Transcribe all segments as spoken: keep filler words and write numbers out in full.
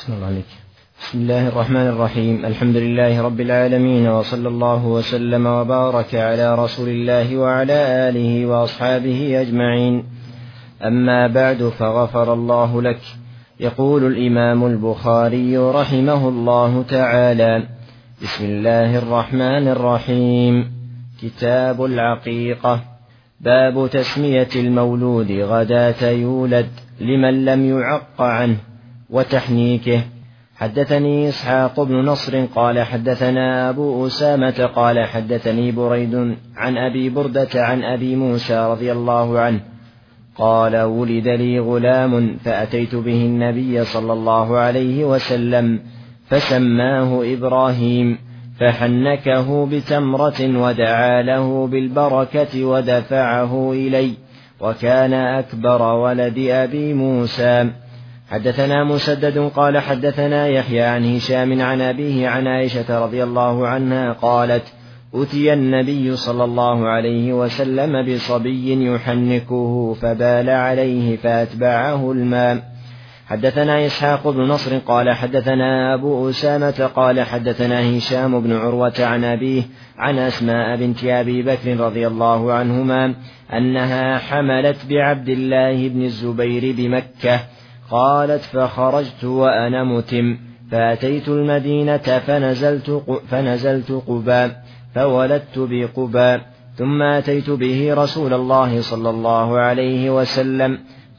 بسم الله عليك. بسم الله الرحمن الرحيم. الحمد لله رب العالمين، وصلى الله وسلم وبارك على رسول الله وعلى آله وأصحابه أجمعين. أما بعد، فغفر الله لك. يقول الإمام البخاري رحمه الله تعالى: بسم الله الرحمن الرحيم. كتاب العقيقة. باب تسمية المولود غداة يولد لمن لم يعق عنه وتحنيكه. حدثني إسحاق بن نصر قال حدثنا أبو أسامة قال حدثني بريد عن أبي بردة عن أبي موسى رضي الله عنه قال: ولد لي غلام فأتيت به النبي صلى الله عليه وسلم فسماه إبراهيم، فحنكه بتمرة ودعا له بالبركة ودفعه إلي، وكان أكبر ولد أبي موسى. حدثنا مسدد قال حدثنا يحيى عن هشام عن أبيه عن عائشة رضي الله عنها قالت: أتي النبي صلى الله عليه وسلم بصبي يحنكه فبال عليه فأتبعه الماء. حدثنا إسحاق بن نصر قال حدثنا أبو أسامة قال حدثنا هشام بن عروة عن أبيه عن أسماء بنت أبي بكر رضي الله عنهما أنها حملت بعبد الله بن الزبير بمكة. قالت: فخرجت وأنا متم فأتيت المدينة فنزلت, فنزلت قباء فولدت بقباء، ثم أتيت به رسول الله صلى الله عليه وسلم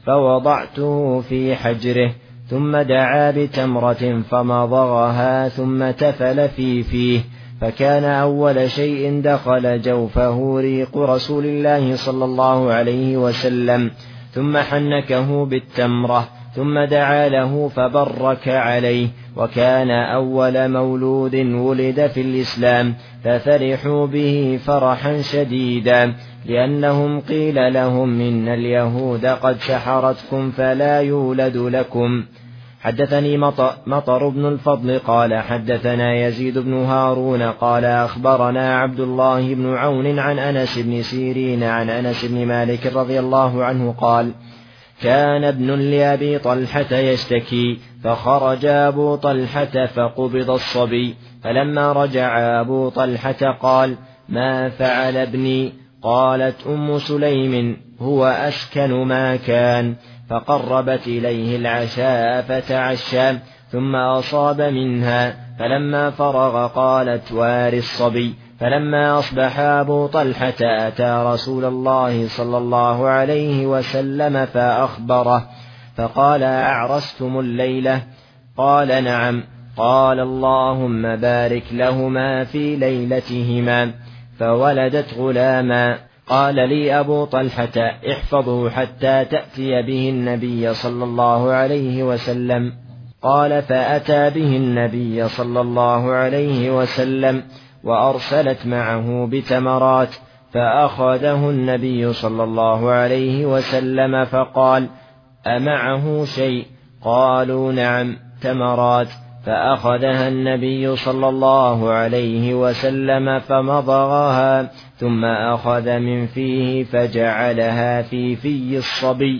فوضعته في حجره، ثم دعا بتمرة فمضغها ثم تفل في فيه، فكان أول شيء دخل جوفه ريق رسول الله صلى الله عليه وسلم، ثم حنكه بالتمرة ثم دعا له فبرك عليه، وكان أول مولود ولد في الإسلام، ففرحوا به فرحا شديدا، لأنهم قيل لهم إن اليهود قد سحرتكم فلا يولد لكم. حدثني مطر بن الفضل قال حدثنا يزيد بن هارون قال أخبرنا عبد الله بن عون عن أنس بن سيرين عن أنس بن مالك رضي الله عنه قال: كان ابن لأبي طلحة يشتكي، فخرج أبو طلحة فقبض الصبي، فلما رجع أبو طلحة قال: ما فعل ابني؟ قالت أم سليم: هو أسكن ما كان. فقربت إليه العشاء فتعشى ثم أصاب منها، فلما فرغ قالت: وار الصبي. فلما أصبح أبو طلحة أتى رسول الله صلى الله عليه وسلم فأخبره، فقال: أعرستم الليلة؟ قال: نعم. قال: اللهم بارك لهما في ليلتهما. فولدت غلاما. قال لي أبو طلحة: احفظه حتى تأتي به النبي صلى الله عليه وسلم. قال: فأتى به النبي صلى الله عليه وسلم، وأرسلت معه بتمرات، فأخذه النبي صلى الله عليه وسلم فقال: أمعه شيء؟ قالوا: نعم، تمرات. فأخذها النبي صلى الله عليه وسلم فمضغها، ثم أخذ من فيه فجعلها في في الصبي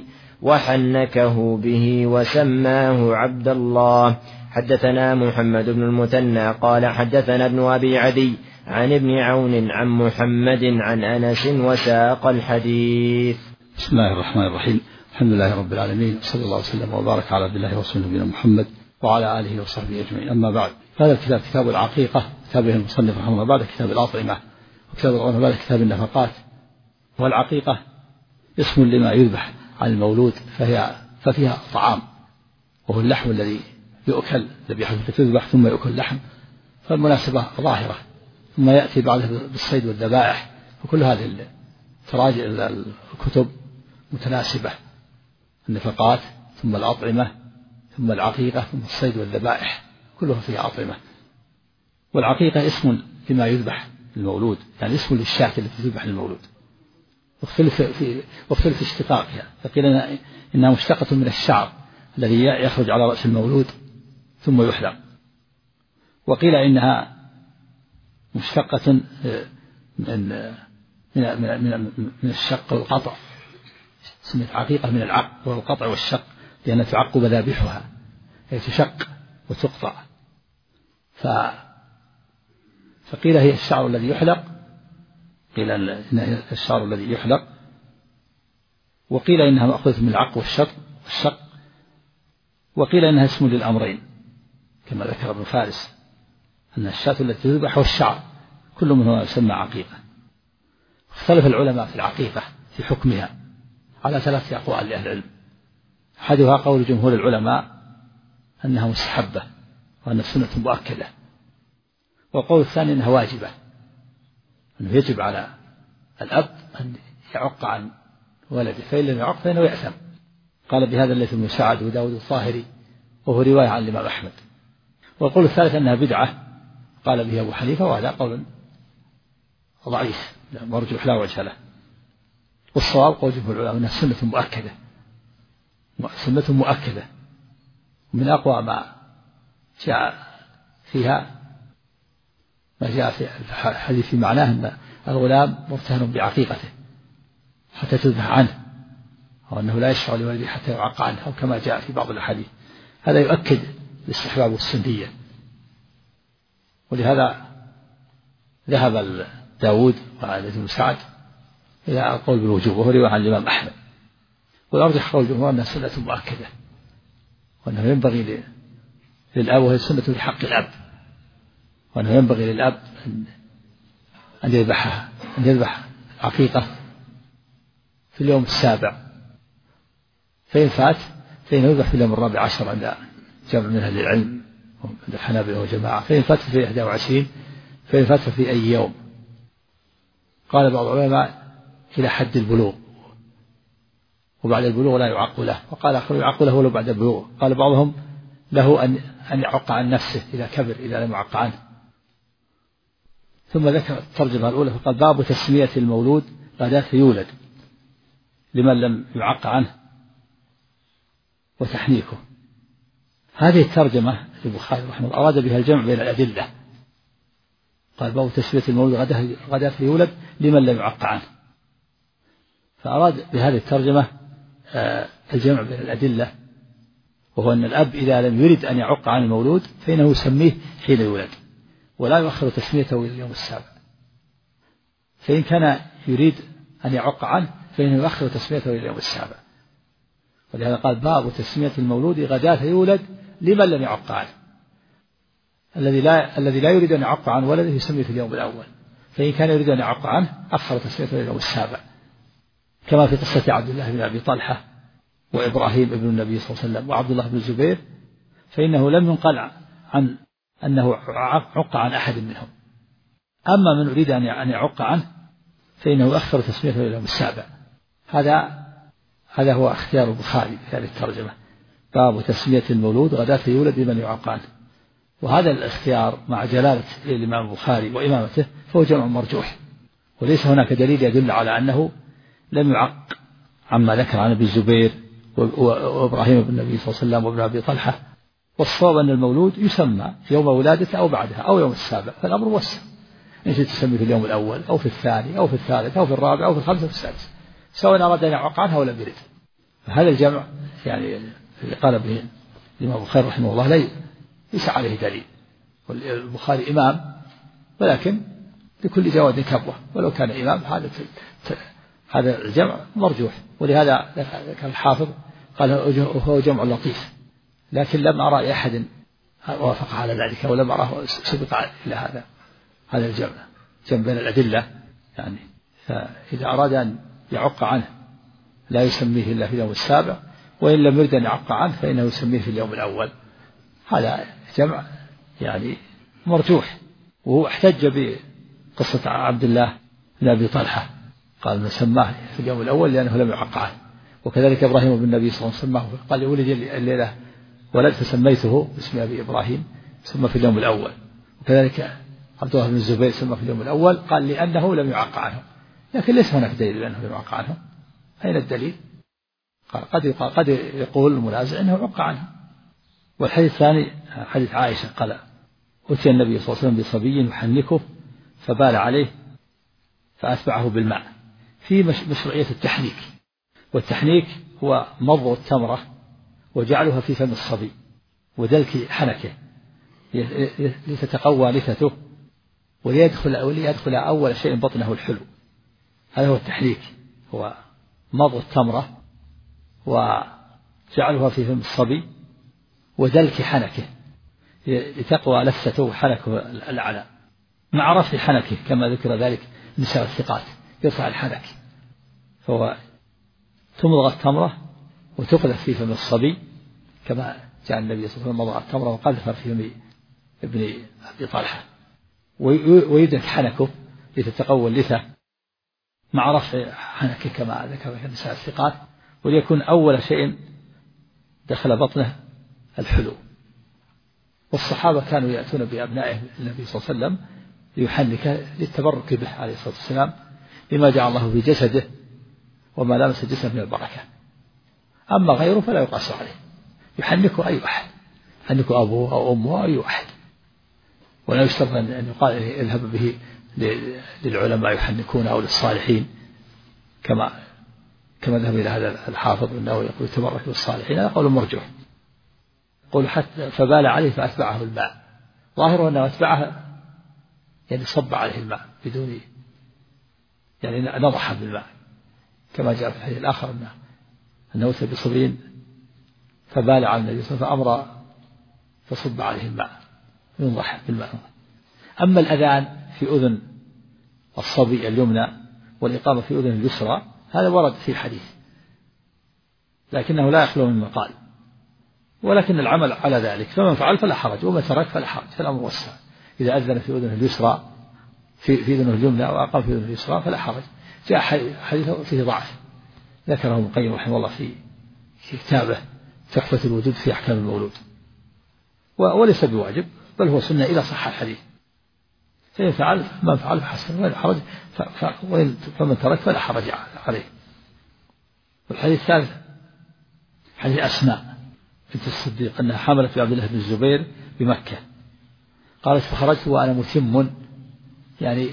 وحنكه به وسماه عبد الله. حدثنا محمد بن المثنى قال حدثنا ابن أبي عدي عن ابن عون عن محمد عن أنس وساق الحديث. بسم الله الرحمن الرحيم. الحمد لله رب العالمين، صلى الله وسلم وبارك على عبد الله ورسوله نبينا محمد وعلى آله وصحبه أجمعين. أما بعد، هذا الكتاب كتاب العقيقة، كتابه المصنف رحمه الله، بعد كتاب الأطعمة، وكتاب الأطعمة بعد كتاب النفقات. والعقيقة اسم لما يذبح عن المولود، فهي ففيها طعام، وهو اللحم الذي يؤكل، ذبيحة تذبح ثم يؤكل لحم، فالمناسبة ظاهرة، ثم يأتي بعده بالصيد والذبائح، وكل هذه تراجع الكتب متناسبة: النفقات ثم الأطعمة ثم العقيقة ثم الصيد والذبائح، كلها فيها أطعمة. والعقيقة اسم لما يذبح للمولود، يعني اسم للشاة التي تذبح للمولود، واختلف في واختلف اشتقاقها، فقيل إنها مشتقة من الشعر الذي يخرج على رأس المولود ثم يحلق، وقيل إنها مشتقة من من من من الشق والقطع، سميت عقيقة من العق والقطع والشق، لأن تعق مذابحها، هي تشق وتقطع. ف... فقيل هي الشعر الذي يحلق، قيل إن الشعر الذي يحلق، وقيل إنها مأخوذة من العق والشق والشق، وقيل إنها اسم للأمرين كما ذكر ابن فارس أن الشاة التي تذبح والشعر كل منهما يسمى عقيقة. اختلف العلماء في العقيقة في حكمها على ثلاثة أقوال لأهل العلم. أحدها قول جمهور العلماء أنها مستحبة وأن السنة مؤكدة، والقول الثاني أنها واجبة، أنه يجب على الأب أن يعق عن ولده، فإن لم يعق فإنه يأثم. قال بهذا الليث بن سعد وداود الطاهري، وهو رواية عن الإمام أحمد. والقول الثالث أنها بدعة قال به أبو حنيفة، وهذا قول ضعيف مرجوح لا وجه له. والصواب قول جمهور العلماء أنها سنة مؤكدة، سنة مؤكدة من أقوى ما جاء فيها ما جاء في الحديث في معناه أن الغلام مرتهن بعقيقته حتى تذبح عنه، أو أنه لا يشفع لولده حتى يعق عنه، أو كما جاء في بعض الأحاديث. هذا يؤكد الاستحباب والسنية. ولهذا ذهب داود وعلي بن سعد إلى القول بالوجوب، وهو رواية عن الإمام أحمد. والأرجح قول الجمهور أنها سنة مؤكدة، وأنه ينبغي للأب، وهي سنة لحق الأب، وأنه ينبغي للأب أن يذبحها أن يذبح عقيقة في اليوم السابع، فإن فات فإنه يذبح في اليوم الرابع عشر عند جمع من أهل العلم عند الحنابلة وجماعة، فإن فات في إحدى وعشرين، فإن فات في أي يوم. قال بعض العلماء إلى حد البلوغ، وبعد البلوغ لا يعق له، وقال آخر يعق له ولو بعد البلوغ. قال بعضهم له أن أن يعق عن نفسه إذا كبر، إذا لم يعق عنه. ثم ذكر الترجمة الأولى فقال باب تسمية المولود غداة يولد لمن لم يعق عنه وتحنيكه. هذه الترجمة البخاري رحمه الله أراد بها الجمع بين الأدلة. قال باب تسمية المولود غداة يولد لمن لم يعق عنه، فأراد بهذه الترجمة الجمع بين الأدلة، وهو أن الأب إذا لم يرد أن يعق عن المولود فإنه يسميه حين يولد، ولا يؤخر تسميته إلى اليوم السابع. فإن كان يريد أن يعق عنه فإنه يؤخر تسميته إلى اليوم السابع. ولهذا قال باب تسمية المولود غداة يولد لمن لم يعق عنه. الذي لا الذي لا يريد أن يعق عن ولده يسميه في اليوم الأول، فإن كان يريد أن يعق عنه أخر تسميته إلى اليوم السابع، كما في قصة عبد الله بن أبي طلحة وإبراهيم ابن النبي صلى الله عليه وسلم وعبد الله بن الزبير، فإنه لم ينقل عن أنه عق عن أحد منهم. أما من أريد أن يعق عنه فإنه يؤخر تسميته إلى اليوم السابع. هذا هذا هو اختيار البخاري في هذه الترجمة، باب تسمية المولود غداة يولد لمن يعق عنه. وهذا الاختيار مع جلالة الإمام البخاري وإمامته فهو جمع مرجوح، وليس هناك دليل يدل على أنه لم يعق عما ذكر عن ابن الزبير وإبراهيم بن النبي صلى الله عليه وسلم وابن أبي طلحة. والصواب أن المولود يسمى يوم ولادته أو بعدها أو يوم السابع، فالأمر وسع، إن شئت تسميه في اليوم الأول أو في الثاني أو في الثالث أو في الرابع أو في الخامس أو في السادس، سواء أراد أن يعق عنها ولا يرد. هذا الجمع يعني اللي قال به الإمام البخاري رحمه الله ليس عليه دليل، والبخاري إمام ولكن لكل جواد كبوة، ولو كان إمام هذا هذا الجمع مرجوح. ولهذا كان الحافظ قال هو جمع لطيف، لكن لم أرى أحد وافق على ذلك، ولم أراه سبق إلى هذا هذا الجمع جمع بين الأدلة. يعني فإذا أراد أن يعق عنه لا يسميه إلا في اليوم السابع، وإن لم يرد أن يعق عنه فإنه يسميه في اليوم الأول. هذا جمع يعني مرجوح. وهو احتج بقصة عبد الله بن أبي طلحة، قال من سماه في اليوم الأول لأنه لم يعق عنه. وكذلك إبراهيم بن النبي صلى الله عليه وسلم سماه، قال ولد الليلة ولد فسميته باسم أبي إبراهيم، سمى في اليوم الأول. وكذلك عبد الله بن الزبير سمى في اليوم الأول، قال لأنه لم يعق عنه، لكن ليس هناك دليل لأنه لم يعق عنه. أين الدليل؟ قال قد قد يقول المنازع أنه عق عنه. والحديث الثاني حديث عائشة قال أتي النبي صلى الله عليه وسلم بصبي يحنكه فبال عليه فأتبعه بالماء، في مشروعية ودلك حنكه لتتقوى لثته، وليدخل وليدخل أول شيء بطنه الحلو. هذا هو التحريك، هو مضغ التمرة وجعلها في فم الصبي ودلك حنكه لتقوى لثته حنكه الأعلى مع رفع حنكه كما ذكر ذلك نساء الثقات يرفع الحنك. فهو تمضغ التمرة وتقذف في فم الصبي كما جاء النبي صلى الله عليه وسلم مضغ التمرة وقذف في فم ابن أبي طلحة، ويدرك حنكه لتتقوى اللثة مع رفع حنكه كما ذكر نساء الثقات، وليكون أول شيء دخل بطنه الحلو. والصحابة كانوا يأتون بأبنائهم النبي صلى الله عليه وسلم ليحنك للتبرك به عليه الصلاة والسلام لما جعل الله في جسده وما لامس الجسد من البركة. أما غيره فلا يقاس عليه، يحنكه أي أحد، يحنكه أبوه أو أمه أو أي أحد، ولا يشترط أن يقال اذهب به للعلماء يحنكون أو للصالحين كما كما ذهب إلى هذا الحافظ أنه يقول تبرك بالصالحين. هذا قول مرجوح. قول حتى فبال عليه فأتبعه الماء، ظاهره أنه أتبعه يعني صب عليه الماء بدون يعني نضح بالماء كما جاء في الحديث الآخر أنه أنه أتى بصبي فبال على النبي صلى الله عليه وسلم فأمر فصب عليه الماء ينضح بالماء. أما الأذان في أذن الصبي اليمنى والإقامة في أذن اليسرى هذا ورد في الحديث لكنه لا يخلو من مقال، ولكن العمل على ذلك، فمن فعل فلا حرج ومن ترك فلا حرج، فالأمر وسع. إذا أذن في أذنه اليسرى في في أذنه اليمنى وأقام في أذنه اليسرى فلا حرج. جاء حديث فيه ضعف ذكره ابن القيم رحمه الله في كتابه تحفة الوجود في أحكام المولود، وليس بواجب بل هو سنة إذا صح الحديث، فإن فعل من فعل فحسن ولا حرج، فمن ترك فلا حرج عليه. والحديث الثالث حديث أسماء بنت الصديق أنها حملت بعبد الله بن الزبير بمكة، قالت فخرجت وأنا متم يعني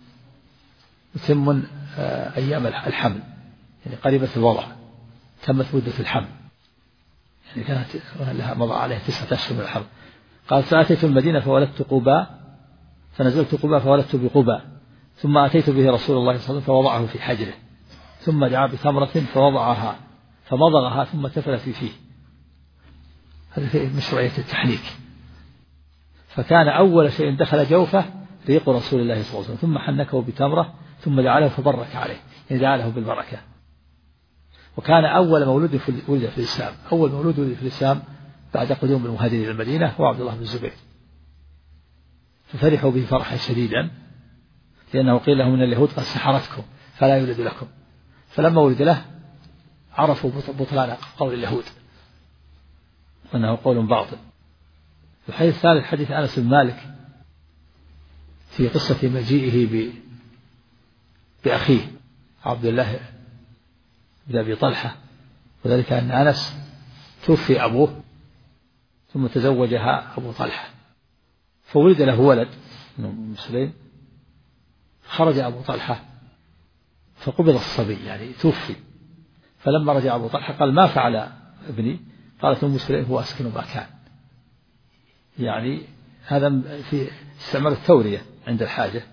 متم أيام الحمل يعني قريبة الوضع، تمت مدة الحمل يعني كانت لها مضى عليها تسعة أشهر من الحمل. قالت فأتيت المدينة فولدت قباء، فنزلت قباء فولدت بقباء، ثم أتيت به رسول الله صلى الله عليه وسلم فوضعه في حجره، ثم دعا بتمرة فوضعها فمضغها ثم تفل في فيه. هذا في مشروعية التحنيك. فكان أول شيء دخل جوفه ريق رسول الله صلى الله عليه وسلم، ثم حنكه بتمرة ثم دعا له فبرك عليه يعني دعا له بالبركة. وكان أول مولود ولد في الإسلام، أول مولود ولد في الإسلام بعد قدوم المهاجرين إلى المدينة هو عبد الله بن الزبير، ففرحوا به فرحا شديدا لأنه قيل لهم من اليهود قد سحرتكم فلا يولد لكم، فلما ولد له عرفوا بطلان قول اليهود وأنه قول باطل. الحديث الثالث حديث أنس بن مالك في قصة مجيئه بأخيه عبد الله بن أبي طلحة، وذلك أن أنس توفي أبوه ثم تزوجها أبو طلحة فولد له ولد مسلم، خرج أبو طلحة فقبض الصبي يعني توفي، فلما رجع أبو طلحة قال ما فعل ابني؟ قالت أم سليم هو أسكن ما كان، يعني هذا في استعمال التورية عند الحاجة،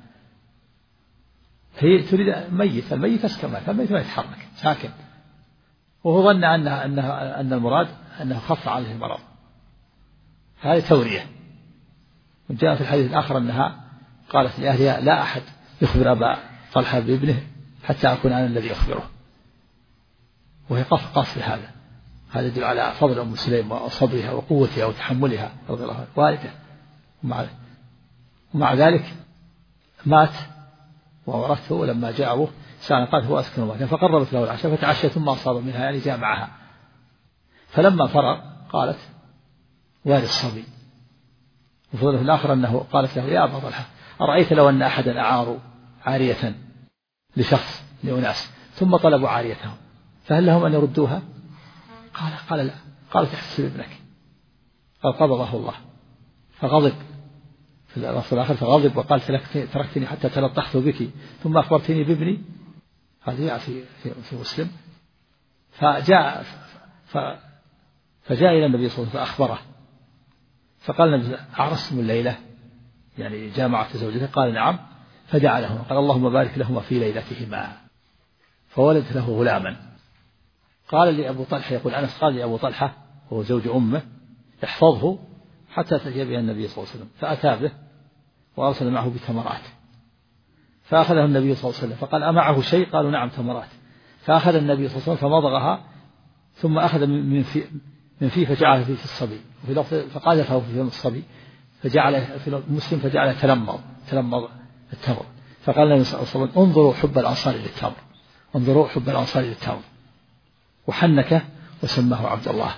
هي تريد ميت، الميت أسكن ما كان، الميت ما يتحرك ساكن، وهو ظن أنها أنها أن المراد أنه خف عليه المرض، هذه تورية. وجاء في الحديث الآخر أنها قالت لأهلها لا أحد يخبر أبا طلحة بابنه حتى أكون أنا الذي أخبره، وهي قص قص هذا هذا يدل على فضل أم سليم وصبرها وقوتها وتحملها رضي الله عنها والده، ومع, ومع ذلك مات وورثته، ولما جاء أبوه سأل قال هو أسكن الله فقربت له العشاء فتعشى ثم أصاب منها يعني جاء معها، فلما فرغ قالت وارث الصبي. وفضل في الآخر أنه قالت له يا أبا طلحة أرأيت لو أن أحدا أعاروا عارية لشخص لأناس ثم طلبوا عاريتهم فهل لهم أن يردوها؟ قال قال لا. قالت احتسب ابنك، قال قبضه الله، فغضب في الرسول الآخر فغضب وقال تركتني حتى تلطخت بك ثم أخبرتني بابني، هذا جاء في, في, في مسلم. فجاء فجاء إلى النبي صلى الله عليه وسلم فأخبره فقال النبي أعرستم الليلة يعني جامعة زوجته؟ قال نعم. فدعا لهما قال اللهم بارك لهما في ليلتهما، فولدت له غلاما. قال لي أبو طلحة، يقول أنس قال لي أبو طلحة وهو زوج أمه احفظه حتى تأتي به النبي صلى الله عليه وسلم، فأتى به وأرسل معه بتمرات، فأخذه النبي صلى الله عليه وسلم فقال أمعه شيء؟ قالوا نعم تمرات. فأخذ النبي صلى الله عليه وسلم فمضغها ثم أخذ من فيه من فيه فجعله في الصبي، وفي لفظ فقاذفه في فم الصبي فجعل في مسلم فجعل تلمض تلمض التمر. فقال النبي صلى الله عليه وسلم انظروا حب الأنصار للتمر، انظروا حب الأنصار للتمر، وحنكه وسماه عبد الله،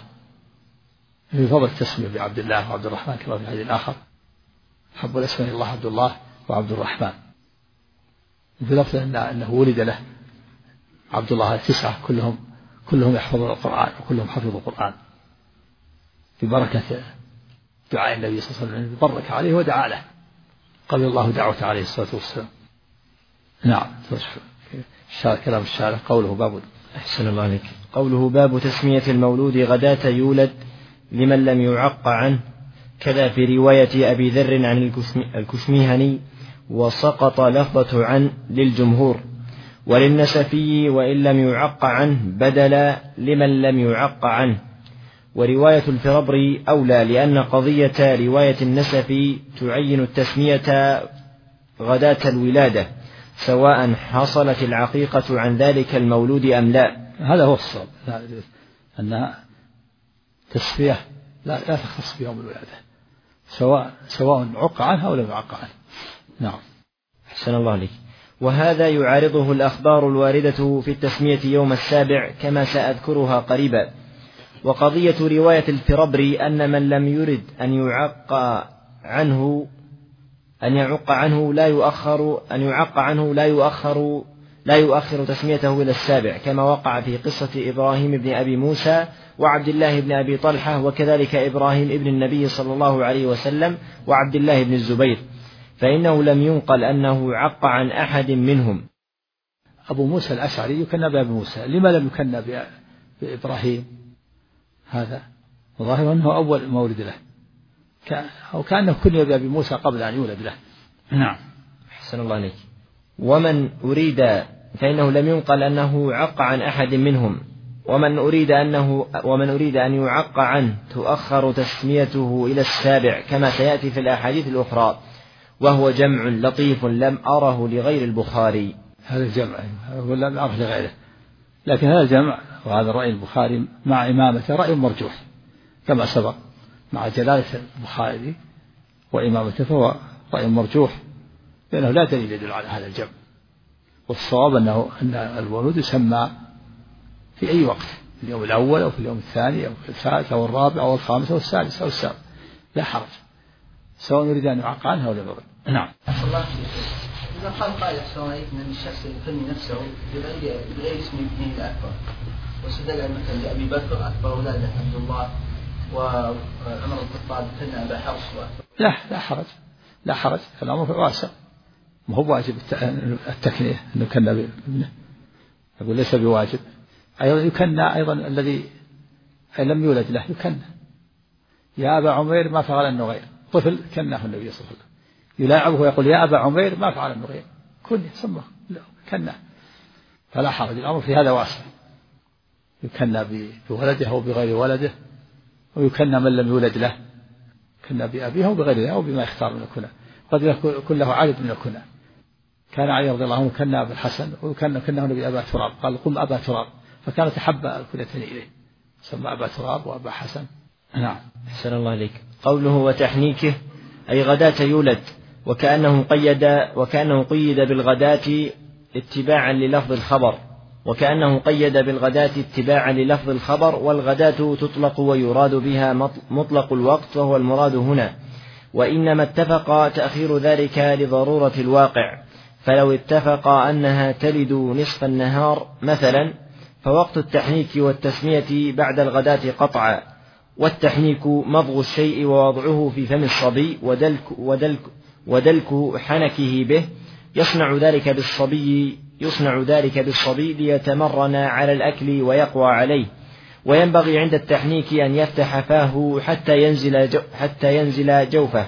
في فضل التسمية بعبد الله وعبد الرحمن كما في حديث آخر حب الاسماء الله عبد الله وعبد الرحمن. وفي لفظ أنه ولد له عبد الله تسعة كلهم كلهم يحفظون القرآن وكلهم حفظوا القرآن ببركة دعاء النبي صلى الله عليه وسلم، بارك عليه ودعا له قبل الله دعوته عليه الصلاة والسلام. نعم. كلام الشارع قوله باب. أحسن الله عليك. قوله باب تسمية المولود غداة يولد لمن لم يعق عنه، كذا في رواية أبي ذر عن الكشميهني وسقط لفظة عن للجمهور، وللنسفي وإن لم يعق عنه بدل لمن لم يعق عنه. ورواية الفربري أولى لأن قضية رواية النسفي تعين التسمية غداة الولادة سواء حصلت العقيقة عن ذلك المولود أم لا. هذا هو الصواب، أن تسمية لا, لا تختص بيوم الولادة سواء سواء عق عنها أو لم يعق عنه. نعم. أحسن الله عليك. وهذا يعارضه الأخبار الواردة في التسمية يوم السابع كما سأذكرها قريبا. وقضية رواية الفربري أن من لم يرد أن يعق عنه أن يعق عنه لا يؤخر أن يعق عنه لا يؤخر لا يؤخر تسميته إلى السابع، كما وقع في قصة إبراهيم بن أبي موسى وعبد الله بن أبي طلحة، وكذلك إبراهيم ابن النبي صلى الله عليه وسلم وعبد الله بن الزبير، فإنه لم ينقل أنه عق عن أحد منهم. أبو موسى الأشعري يكنى بأبي موسى، لما لم يكنى بإبراهيم؟ هذا ظاهر أنه أول مولد له، أو كأنه كني بأبي موسى قبل أن يولد له. نعم. أحسن الله عليك. ومن أريد فإنه لم ينقل أنه عق عن أحد منهم، ومن أريد أنه ومن أريد أن يعق عنه تؤخر تسميته إلى السابع كما سيأتي في الأحاديث الأخرى، وهو جمع لطيف لم أره لغير البخاري. هذا الجمع لم أره لغيره، لكن هذا الجمع وهذا رأي البخاري مع إمامته رأي مرجوح كما سبق، مع جلالة البخاري وإمامته فهو رأي مرجوح، لأنه لا دليل يدل على هذا الجمع. والصواب أنه أن المولود يسمى في أي وقت، في اليوم الأول أو في اليوم الثاني أو في الثالث أو الرابع أو الخامس أو السادس أو السابع، لا حرج، سواء يريد أن يعق عنها أو لا يريد. نعم. إذا قال قائل أحسن عليك أن الشخص يسمي نفسه بغير بغير اسم ابنه الأكبر، واستدل مثلا لأبي بكر أكبر أولاده عبد الله، وعمر بن الخطاب كان أبا حفص. لا لا حرج، لا حرج، الأمر واسع، ما هو واجب التكنية أنه كان بابنه، أقول ليس بواجب. أيضا يكنى أيضا الذي لم يولد له يكنى، يا أبا عمير ما فعل النغير، طفل كناه النبي صلى الله عليه وسلم يلاعبه ويقول يا أبا عمير ما فعل النغير، كن سمه كناه، فلا حرج، الأمر في هذا واسع، يكنى بولده أو بغير ولده، ويكنى من لم يولد له، كنى بأبيه أو بغيره أو بما يختار من الكنى، قد يكون له عدد من الكنى. كان علي رضي الله عنه كنى أبا الحسن، وكان كناه النبي أبا تراب، قال قم أبا تراب، فكانت أحب الكنيتين إليه، سمى أبا تراب وأبا حسن. نعم. أحسن الله عليك. قوله وتحنيكه أي غداة يولد، وكأنه قيد وكأنه قيد بالغداة اتباعا للفظ الخبر وكأنه قيد بالغداة اتباعا للفظ الخبر والغداة تطلق ويراد بها مطلق الوقت وهو المراد هنا، وإنما اتفق تأخير ذلك لضرورة الواقع، فلو اتفق أنها تلد نصف النهار مثلا فوقت التحنيك والتسمية بعد الغداة قطعا. والتحنيك مضغ الشيء ووضعه في فم الصبي ودلك, ودلك, ودلك حنكه به، يصنع ذلك بالصبي يصنع ذلك بالصبي ليتمرن على الأكل ويقوى عليه، وينبغي عند التحنيك أن يفتح فاه حتى ينزل جو حتى ينزل جوفه،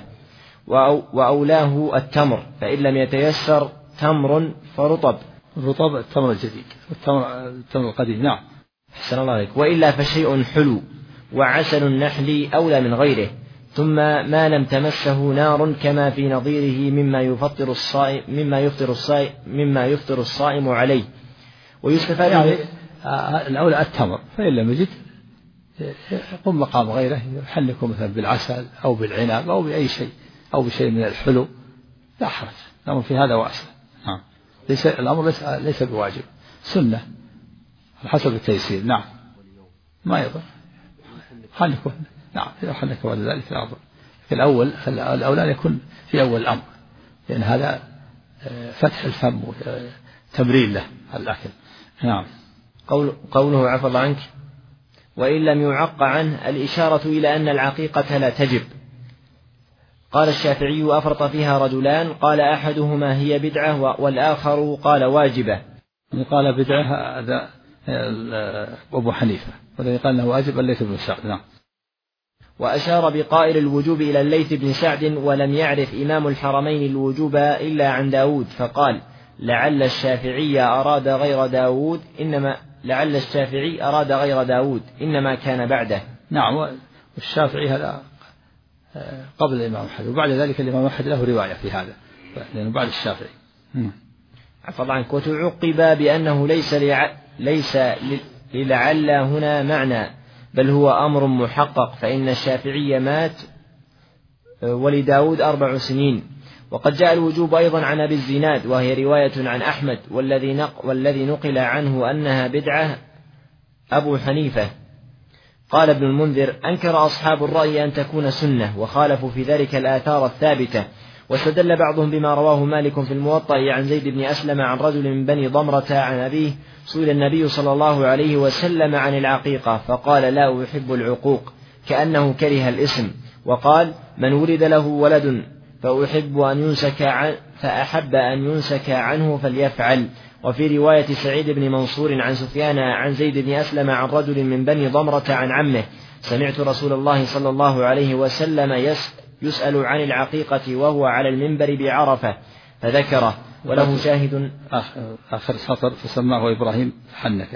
وأولاه التمر، فإن لم يتيسر تمر فرطب. الرطب التمر الجديد والتمر التمر القديم. نعم. أحسن الله عليك. وإلا فشيء حلو، وعسل النحل أولى من غيره، ثم ما لم تمسه نار كما في نظيره مما يفطر الصائم مما يفطر الصائم مما يفطر الصائم عليه. ويستفاد يعني الأولى التمر، فإن لم يجد يقوم مقام غيره يحنكه مثلا بالعسل أو بالعنب أو بأي شيء أو بشيء من الحلو، لا حرج، الأمر في هذا واسع. نعم. ليس الأمر ليس ليس بواجب، سنة على حسب التيسير. نعم. ما يضر حنكه. نعم. إذا حنك بعد ذلك لا يضر. الأول الأولى يكون في أول الأمر، لأن هذا فتح الفم وتمرين له الأكل. نعم. قول قوله عفى الله عنك: وإن لم يعق عنه، الإشارة إلى أن العقيقة لا تجب. قال الشافعي: أفرط فيها رجلان، قال أحدهما هي بدعة والآخر قال واجبة. قال بدعة هذا أبو حنيفة، والذي قال أنه واجب الليث بن سعد. نعم. وأشار بقائل الوجوب إلى الليث بن سعد، ولم يعرف إمام الحرمين الوجوب إلا عن داود، فقال: لعل الشافعي أراد غير داود إنما لعل الشافعي أراد غير داود إنما كان بعده. نعم. والشافعي هذا قبل الإمام أحمد، وبعد ذلك الإمام أحمد له رواية في هذا، لأنه بعد الشافعي. عفى الله عنك. وتعقب بأنه ليس لع... ليس للعل هنا معنى، بل هو أمر محقق، فإن الشافعي مات ولداود أربع سنين. وقد جاء الوجوب أيضا عن أبي الزناد، وهي رواية عن أحمد، والذي نق... والذي نقل عنه أنها بدعة أبو حنيفة. قال ابن المنذر: أنكر أصحاب الرأي أن تكون سنة، وخالفوا في ذلك الآثار الثابتة. واستدل بعضهم بما رواه مالك في الموطأ عن زيد بن أسلم عن رجل من بني ضمرة عن أبيه: سئل النبي صلى الله عليه وسلم عن العقيقة فقال: لا أحب العقوق، كأنه كره الاسم، وقال: من ولد له ولد فأحب أن ينسك عن فأحب أن ينسك عنه فليفعل. وفي رواية سعيد بن منصور عن سفيان عن زيد بن أسلم عن رجل من بني ضمرة عن عمه: سمعت رسول الله صلى الله عليه وسلم يسأل عن العقيقة وهو على المنبر بعرفة فذكره، وله شاهد. آخر سطر: فسماه إبراهيم حنك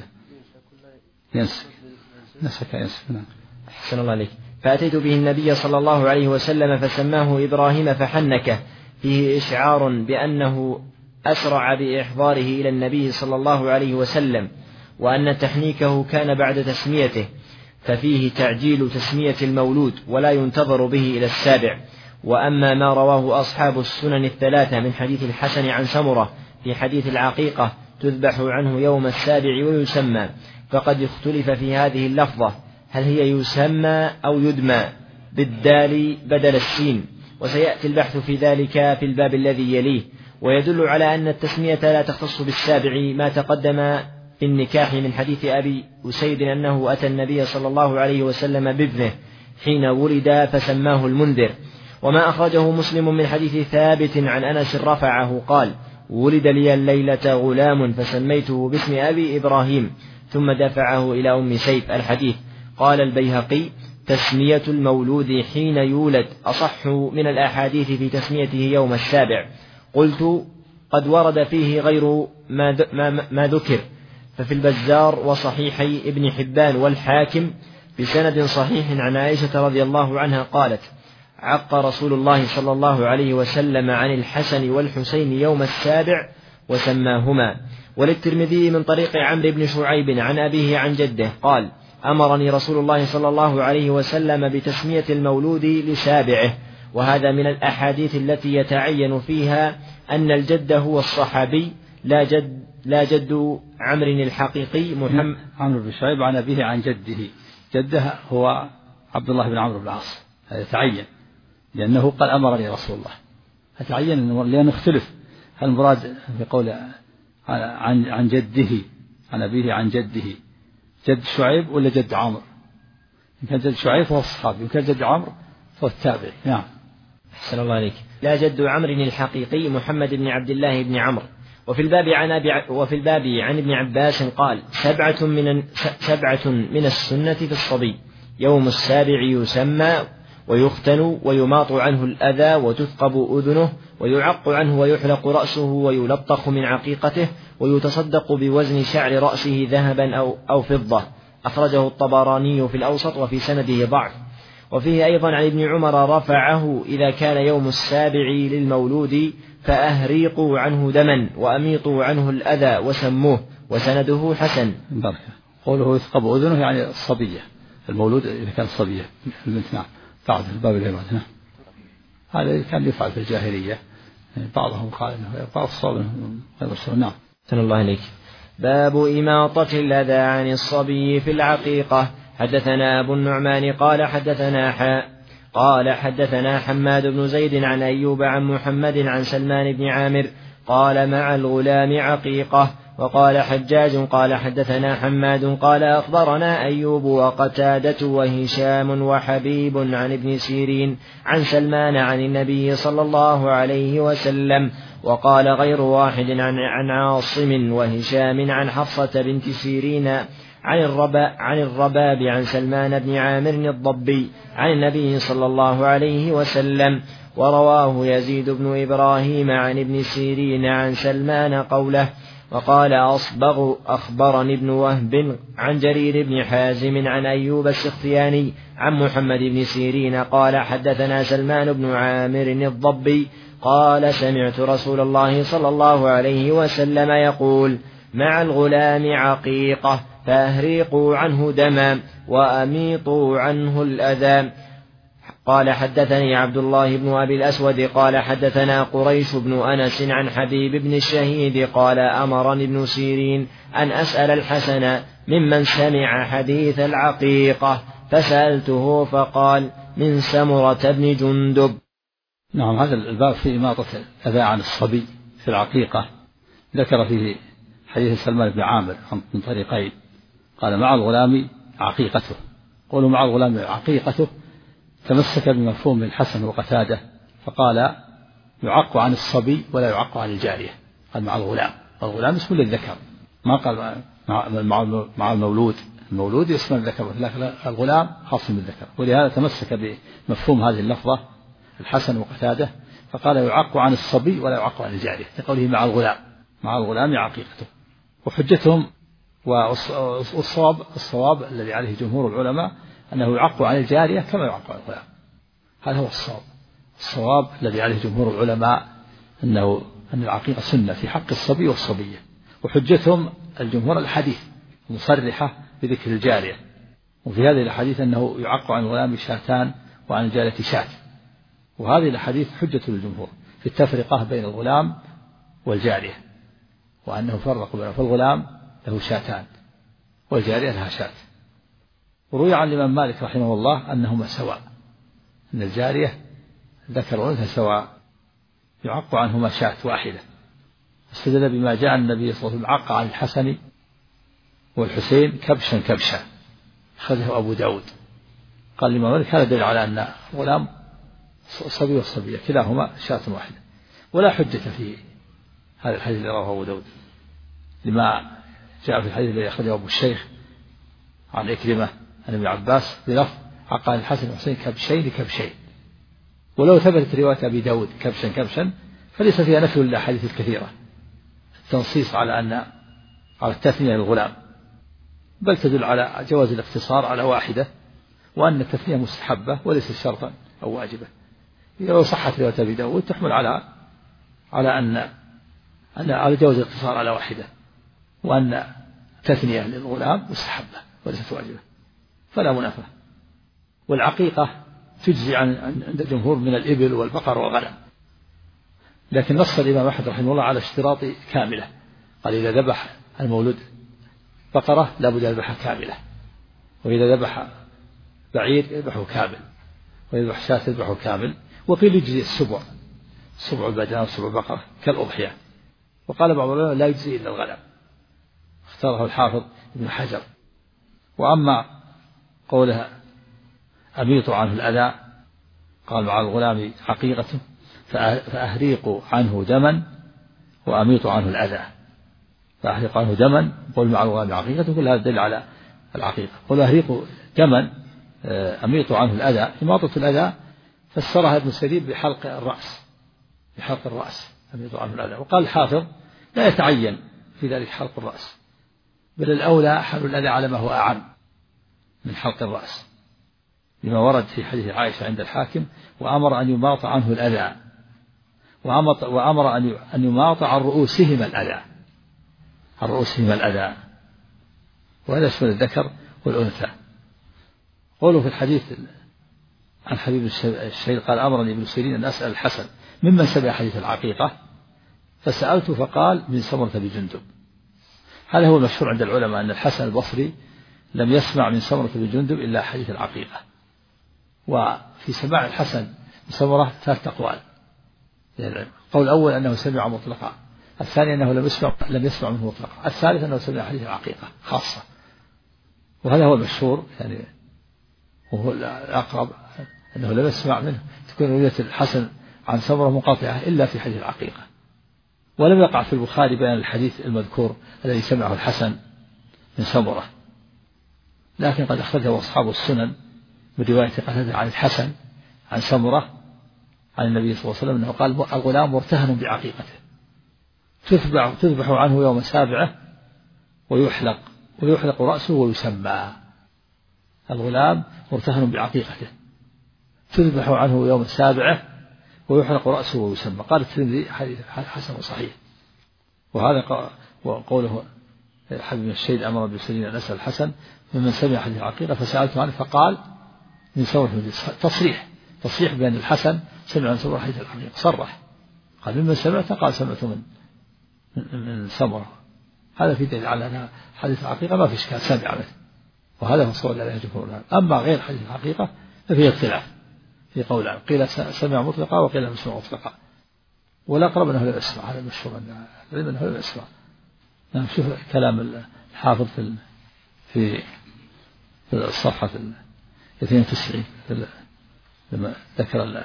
ينسك نسك ينسك. أحسن الله عليك. فأتيت به النبي صلى الله عليه وسلم فسماه إبراهيم فحنكه، فيه إشعار بأنه أسرع بإحضاره إلى النبي صلى الله عليه وسلم، وأن تحنيكه كان بعد تسميته، ففيه تعجيل تسمية المولود ولا ينتظر به إلى السابع. وأما ما رواه أصحاب السنن الثلاثة من حديث الحسن عن سمرة في حديث العقيقة تذبح عنه يوم السابع ويسمى، فقد اختلف في هذه اللفظة، هل هي يسمى أو يدمى بالدال بدل السين، وسيأتي البحث في ذلك في الباب الذي يليه. ويدل على أن التسمية لا تختص بالسابع ما تقدم في النكاح من حديث أبي أسيد أنه أتى النبي صلى الله عليه وسلم بابنه حين ولد فسماه المنذر. وما أخرجه مسلم من حديث ثابت عن أنس رفعه قال: ولد لي الليلة غلام فسميته باسم أبي إبراهيم، ثم دفعه إلى أم سيف الحديث. قال البيهقي: تسمية المولود حين يولد أصح من الأحاديث في تسميته يوم السابع. قلت: قد ورد فيه غير ما, ما, ما ذكر، ففي البزار وصحيحي ابن حبان والحاكم بسند صحيح عن عائشة رضي الله عنها قالت: عق رسول الله صلى الله عليه وسلم عن الحسن والحسين يوم السابع وسماهما. وللترمذي من طريق عمرو بن شعيب عن أبيه عن جده قال: أمرني رسول الله صلى الله عليه وسلم بتسمية المولود لسابعه. وهذا من الأحاديث التي يتعين فيها أن الجد هو الصحابي لا جد لا جد عمرو الحقيقي محمد. عمرو بن شعيب عن أبيه عن جده، جده هو عبد الله بن عمرو بن العاص، هذا يتعين لأنه قال أمرني رسول الله، يتعين لأنه اختلف هل المراد بقول عن عن جده عن أبيه عن جده جد شعيب ولا جد عمرو؟ إن كان جد شعيب فهو الصحابي، وإن كان جد عمرو فهو التابعي. نعم. أحسن الله عليك. لا جد عمرو الحقيقي محمد بن عبد الله بن عمرو. وفي الباب عن أبي وفي الباب عن ابن عباس قال سبعة من سبعة من السنة في الصبي: يوم السابع يسمى ويختن ويماط عنه الأذى وتثقب أذنه ويعق عنه ويحلق رأسه ويلطخ من عقيقته ويتصدق بوزن شعر رأسه ذهبا أو, أو فضة. أخرجه الطبراني في الأوسط وفي سنده ضعف. وفيه أيضا عن ابن عمر رفعه: إذا كان يوم السابع للمولود فأهريقوا عنه دما وأميطوا عنه الأذى وسموه، وسنده حسن. بركة. قوله يثقب أذنه يعني الصبية، المولود إذا كان صبية البنت. نعم. بعد الباب الهبات. نعم. هذا كان يفعل في الجاهلية، بعضهم قال انه بعض الصواب غير السنة. نعم. سن الله عليك. باب إماطة الأذى عن الصبي في العقيقة. حدثنا أبو النعمان قال حدثنا حاء قال حدثنا حماد بن زيد عن أيوب عن محمد عن سلمان بن عامر قال مع الغلام عقيقة. وقال حجاج قال حدثنا حماد قال أخبرنا أيوب وقتادة وهشام وحبيب عن ابن سيرين عن سلمان عن النبي صلى الله عليه وسلم. وقال غير واحد عن, عن عاصم وهشام عن حفصة بنت سيرين عن, الربا عن الرباب عن سلمان بن عامر الضبي عن النبي صلى الله عليه وسلم. ورواه يزيد بن إبراهيم عن ابن سيرين عن سلمان قوله. وقال أصبغ أخبرني ابن وهب عن جرير بن حازم عن أيوب السختياني عن محمد بن سيرين قال حدثنا سلمان بن عامر الضبي قال سمعت رسول الله صلى الله عليه وسلم يقول مع الغلام عقيقة فأهريقوا عنه دما وأميطوا عنه الأذى. قال حدثني عبد الله بن أبي الأسود قال حدثنا قريش بن أنس عن حبيب بن الشهيد قال أمرني ابن سيرين أن أسأل الحسن ممن سمع حديث العقيقة فسألته فقال من سمرة بن جندب. نعم. هذا الباب في إماطة الأذى عن الصبي في العقيقة. ذكر فيه حديث سلمان بن عامر من طريقين. قال مع الغلام عقيقته. قولوا مع الغلام عقيقته تمسك بمفهوم الحسن وقتادة فقال يعق عن الصبي ولا يعق عن الجارية. قال مع الغلام، الغلام اسم للذكر، ما قال مع مع المولود، المولود اسم الذكر لكن الغلام خاص بالذكر. ولهذا تمسك بمفهوم هذه اللفظة الحسن وقتادة فقال يعق عن الصبي ولا يعق عن الجارية لقوله مع الغلام، مع الغلام عقيقته. وحجتهم والصواب الصواب الذي عليه جمهور العلماء أنه يعق عن الجارية كما يعق عن الغلام. هذا هو الصواب. الصواب الذي عليه جمهور العلماء أنه أن العقيقة سنة في حق الصبي والصبية. وحجتهم الجمهور الحديث مصرحة بذكر الجارية. وفي هذه الحديث أنه يعق عن الغلام شاتان وعن الجارية شات. وهذه الحديث حجة للجمهور في التفرقة بين الغلام والجارية، وأنه فرق بينه، فالغلام له شاتان والجارية لها شات. وروي عن الإمام مالك رحمه الله أنهما سواء، أن الجارية ذكر وأنثى سواء يعق عنهما شات واحدة. استدل بما جاء النبي صلى الله عليه وسلم عق عن الحسن والحسين كبشا كبشا، أخرجه أبو داود. قال الإمام مالك هذا دليل على أن الغلام الصبي والصبية كلاهما شاة واحدة، ولا حجة في هذا الحديث الذي رواه أبو داود لما جاء في الحديث الذي أخرجه أبو الشيخ عن إكرمة عن ابن عباس بلفظ عق عن الحسن والحسين كبشين كبشين. ولو ثبتت رواية أبي داود كبشا كبشا فليس فيها نفي للأحاديث الكثيرة التنصيص على أن على التثنية للغلام، بل تدل على جواز الاقتصار على واحدة، وأن التثنية مستحبة وليست شرطا أو واجبة. لو صحت رواية أبي داود تحمل على على أن أن على جواز الاقتصار على واحدة، وأن التثنية للغلام مستحبة وليست واجبة، فلا منافاة. والعقيقة تجزي عن عند الجمهور من الإبل والبقر والغنم، لكن نص الإمام أحمد رحمه الله على اشتراط كاملة. قال إذا ذبح المولود بقرة لابد أن يذبحها كاملة، وإذا ذبح بعير يذبحه كامل، وإذا ذبح شاة يذبحه كامل. وقيل يجزي السبع، سبع بدنة وسبع بقرة كالأضحية. وقال بعض العلماء لا يجزي إلا الغنم، اختاره الحافظ ابن حجر. وأما قولها أميط عنه الأذى قال مع الغلام عقيقته فأهريق عنه دما وأميط عنه الأذى، فأحرق عنه دما قل مع الغلام عقيقة، كل هذا دل على العقيقة. قل أحرق دما أميط عنه الأذى، إماطة الأذى فسرها ابن سيرين بحلق الرأس، بحلق الرأس أميط عنه الأذى. وقال الحافظ لا يتعين في ذلك حلق الرأس، بل الأولى حمل الأذى على ما هو أعم من حلق الرأس، لما ورد في حديث عائشة عند الحاكم وأمر أن يماط عنه الأذى، وأمر أن يماط عن رؤوسهم الأذى، عن رؤوسهم الأذى، وهذا يشمل الذكر والأنثى. قوله في الحديث عن حبيب الشهيد قال أمرني ابن سيرين أن أسأل الحسن ممن سمع حديث العقيقة، فسألته فقال من سمرة بجندب. هذا هو المشهور عند العلماء أن الحسن البصري لم يسمع من سمرة بجندب إلا حديث العقيقة. وفي سماع الحسن من سمرة ثلاث أقوال، القول الأول أنه سمع مطلقا، الثاني أنه لم يسمع لم يسمع منه مطلقا، الثالث أنه سمع حديث العقيقة خاصة. وهذا هو المشهور يعني، وهو الأقرب أنه لم يسمع منه، تكون رواية الحسن عن سمرة منقطعة إلا في حديث العقيقة. ولم يقع في البخاري بيان الحديث المذكور الذي سمعه الحسن من سمرة، لكن قد أخرجه أصحاب السنن من رواية قتادة عن الحسن عن سمرة عن النبي صلى الله عليه وسلم أنه قال الغلام مرتهن بعقيقته، تذبح تذبح عنه يوم سابعه ويحلق ويحلق رأسه ويسمى. الغلام مرتهن بعقيقته تذبح عنه يوم سابعه ويحلق رأسه ويسمى. قال الترمذي حديث حسن صحيح. وهذا وقوله حبيب الشهيد أمر بالسليم أن أسأل الحسن ممن سمع حديث العقيقة فسألته عنه فقال من سمرة تصريح تصريح بأن الحسن سمع عن سمرة حديث العقيقة، صرح قال ممن سمعت قال سمعت من من سمرة. هذا في دليل على أن حديث العقيقة ما في إشكال سمع منه، وهذا هو الصواب الذي يجبره. أما غير حديث العقيقة ففيه اختلاف في قولان، قيل سمع مطلقا وقيل لم يسمع مطلقا، والأقرب أنه لم يسمع، هذا المشهور أنه لم يسمع. نعم. شوف كلام الحافظ في في في الصفحة اثنين وتسعين لما ذكر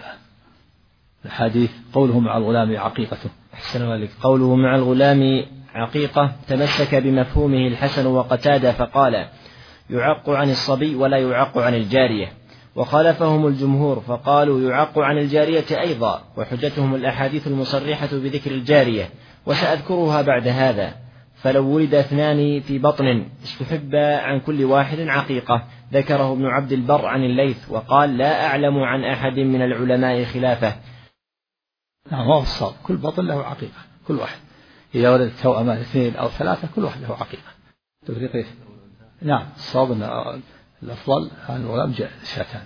الحديث قوله مع الغلام عقيقته. أحسن عليك. قوله مع الغلام عقيقة تمسك بمفهومه الحسن وقتادة فقال يعق عن الصبي ولا يعق عن الجارية، وخالفهم الجمهور فقالوا يعق عن الجارية أيضا، وحجتهم الأحاديث المصرحة بذكر الجارية، وسأذكرها بعد هذا. فلو ولد اثنان في بطن استحب عن كل واحد عقيقة، ذكره ابن عبد البر عن الليث وقال لا أعلم عن أحد من العلماء خلافه. نعم هو الصواب، كل بطن له عقيقة، كل واحد إذا ولد توأمان اثنين أو ثلاثة كل واحد له عقيقة. تفريقه نعم الصواب أن الأفضل عن الغلام شاتان،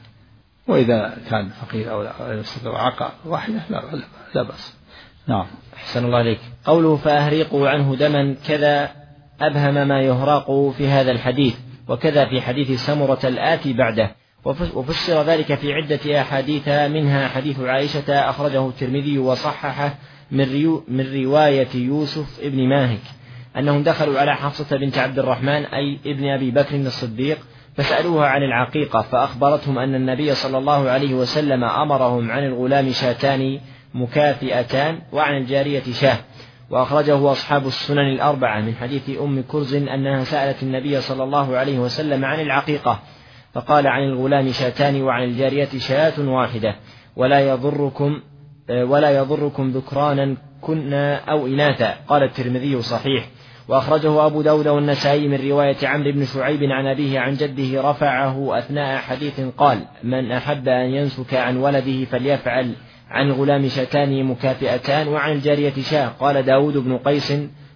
وإذا كان فقير أو لا يستطيع عقة واحدة لا, لا, لا بأس. نعم. أحسن الله عليك. قوله فأهريقوا عنه دما كذا أبهم ما يهراق في هذا الحديث، وكذا في حديث سمرة الآتي بعده، وفسر ذلك في عدة أحاديث، منها حديث عائشة أخرجه الترمذي وصححه من, من رواية يوسف ابن ماهك أنهم دخلوا على حفصة بنت عبد الرحمن أي ابن أبي بكر الصديق فسألوها عن العقيقة، فأخبرتهم أن النبي صلى الله عليه وسلم أمرهم عن الغلام شاتان مكافئتان وعن الجارية شاه. وأخرجه أصحاب السنن الأربعة من حديث أم كرز أنها سألت النبي صلى الله عليه وسلم عن العقيقة فقال عن الغلام شاتان وعن الجارية شاة واحدة، ولا يضركم ولا يضركم ذكرانا كنا أو إناثا. قال الترمذي صحيح. وأخرجه أبو داود والنسائي من رواية عمرو بن شعيب عن أبيه عن جده رفعه أثناء حديث قال من أحب أن ينسك عن ولده فليفعل عن الغلام شاتان مكافئتان وعن الجارية شاة. قال داود بن قيس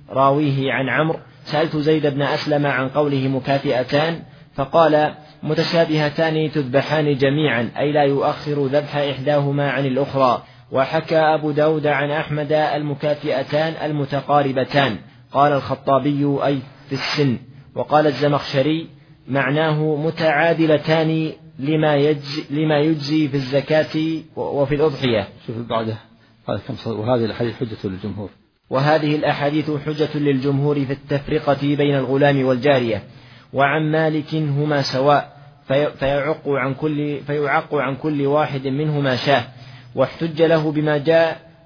راويه عن عمرو سألت زيد بن أسلم عن قوله مكافئتان فقال متشابهتان تذبحان جميعا أي لا يؤخر ذبح إحداهما عن الأخرى. وحكى أبو داود عن أحمد المكافئتان المتقاربتان. قال الخطابي أي في السن. وقال الزمخشري معناه متعادلتان لما يجزي, لما يجزي في الزكاة وفي الأضحية. شوف بعده قال كم صدر. وهذه الحديث حجة للجمهور وهذه الأحاديث حجة للجمهور في التفرقة بين الغلام والجارية. وعن مالك هما سواء فيعق عن كل, فيعق عن كل واحد منهما شاه. واحتج له بما جاء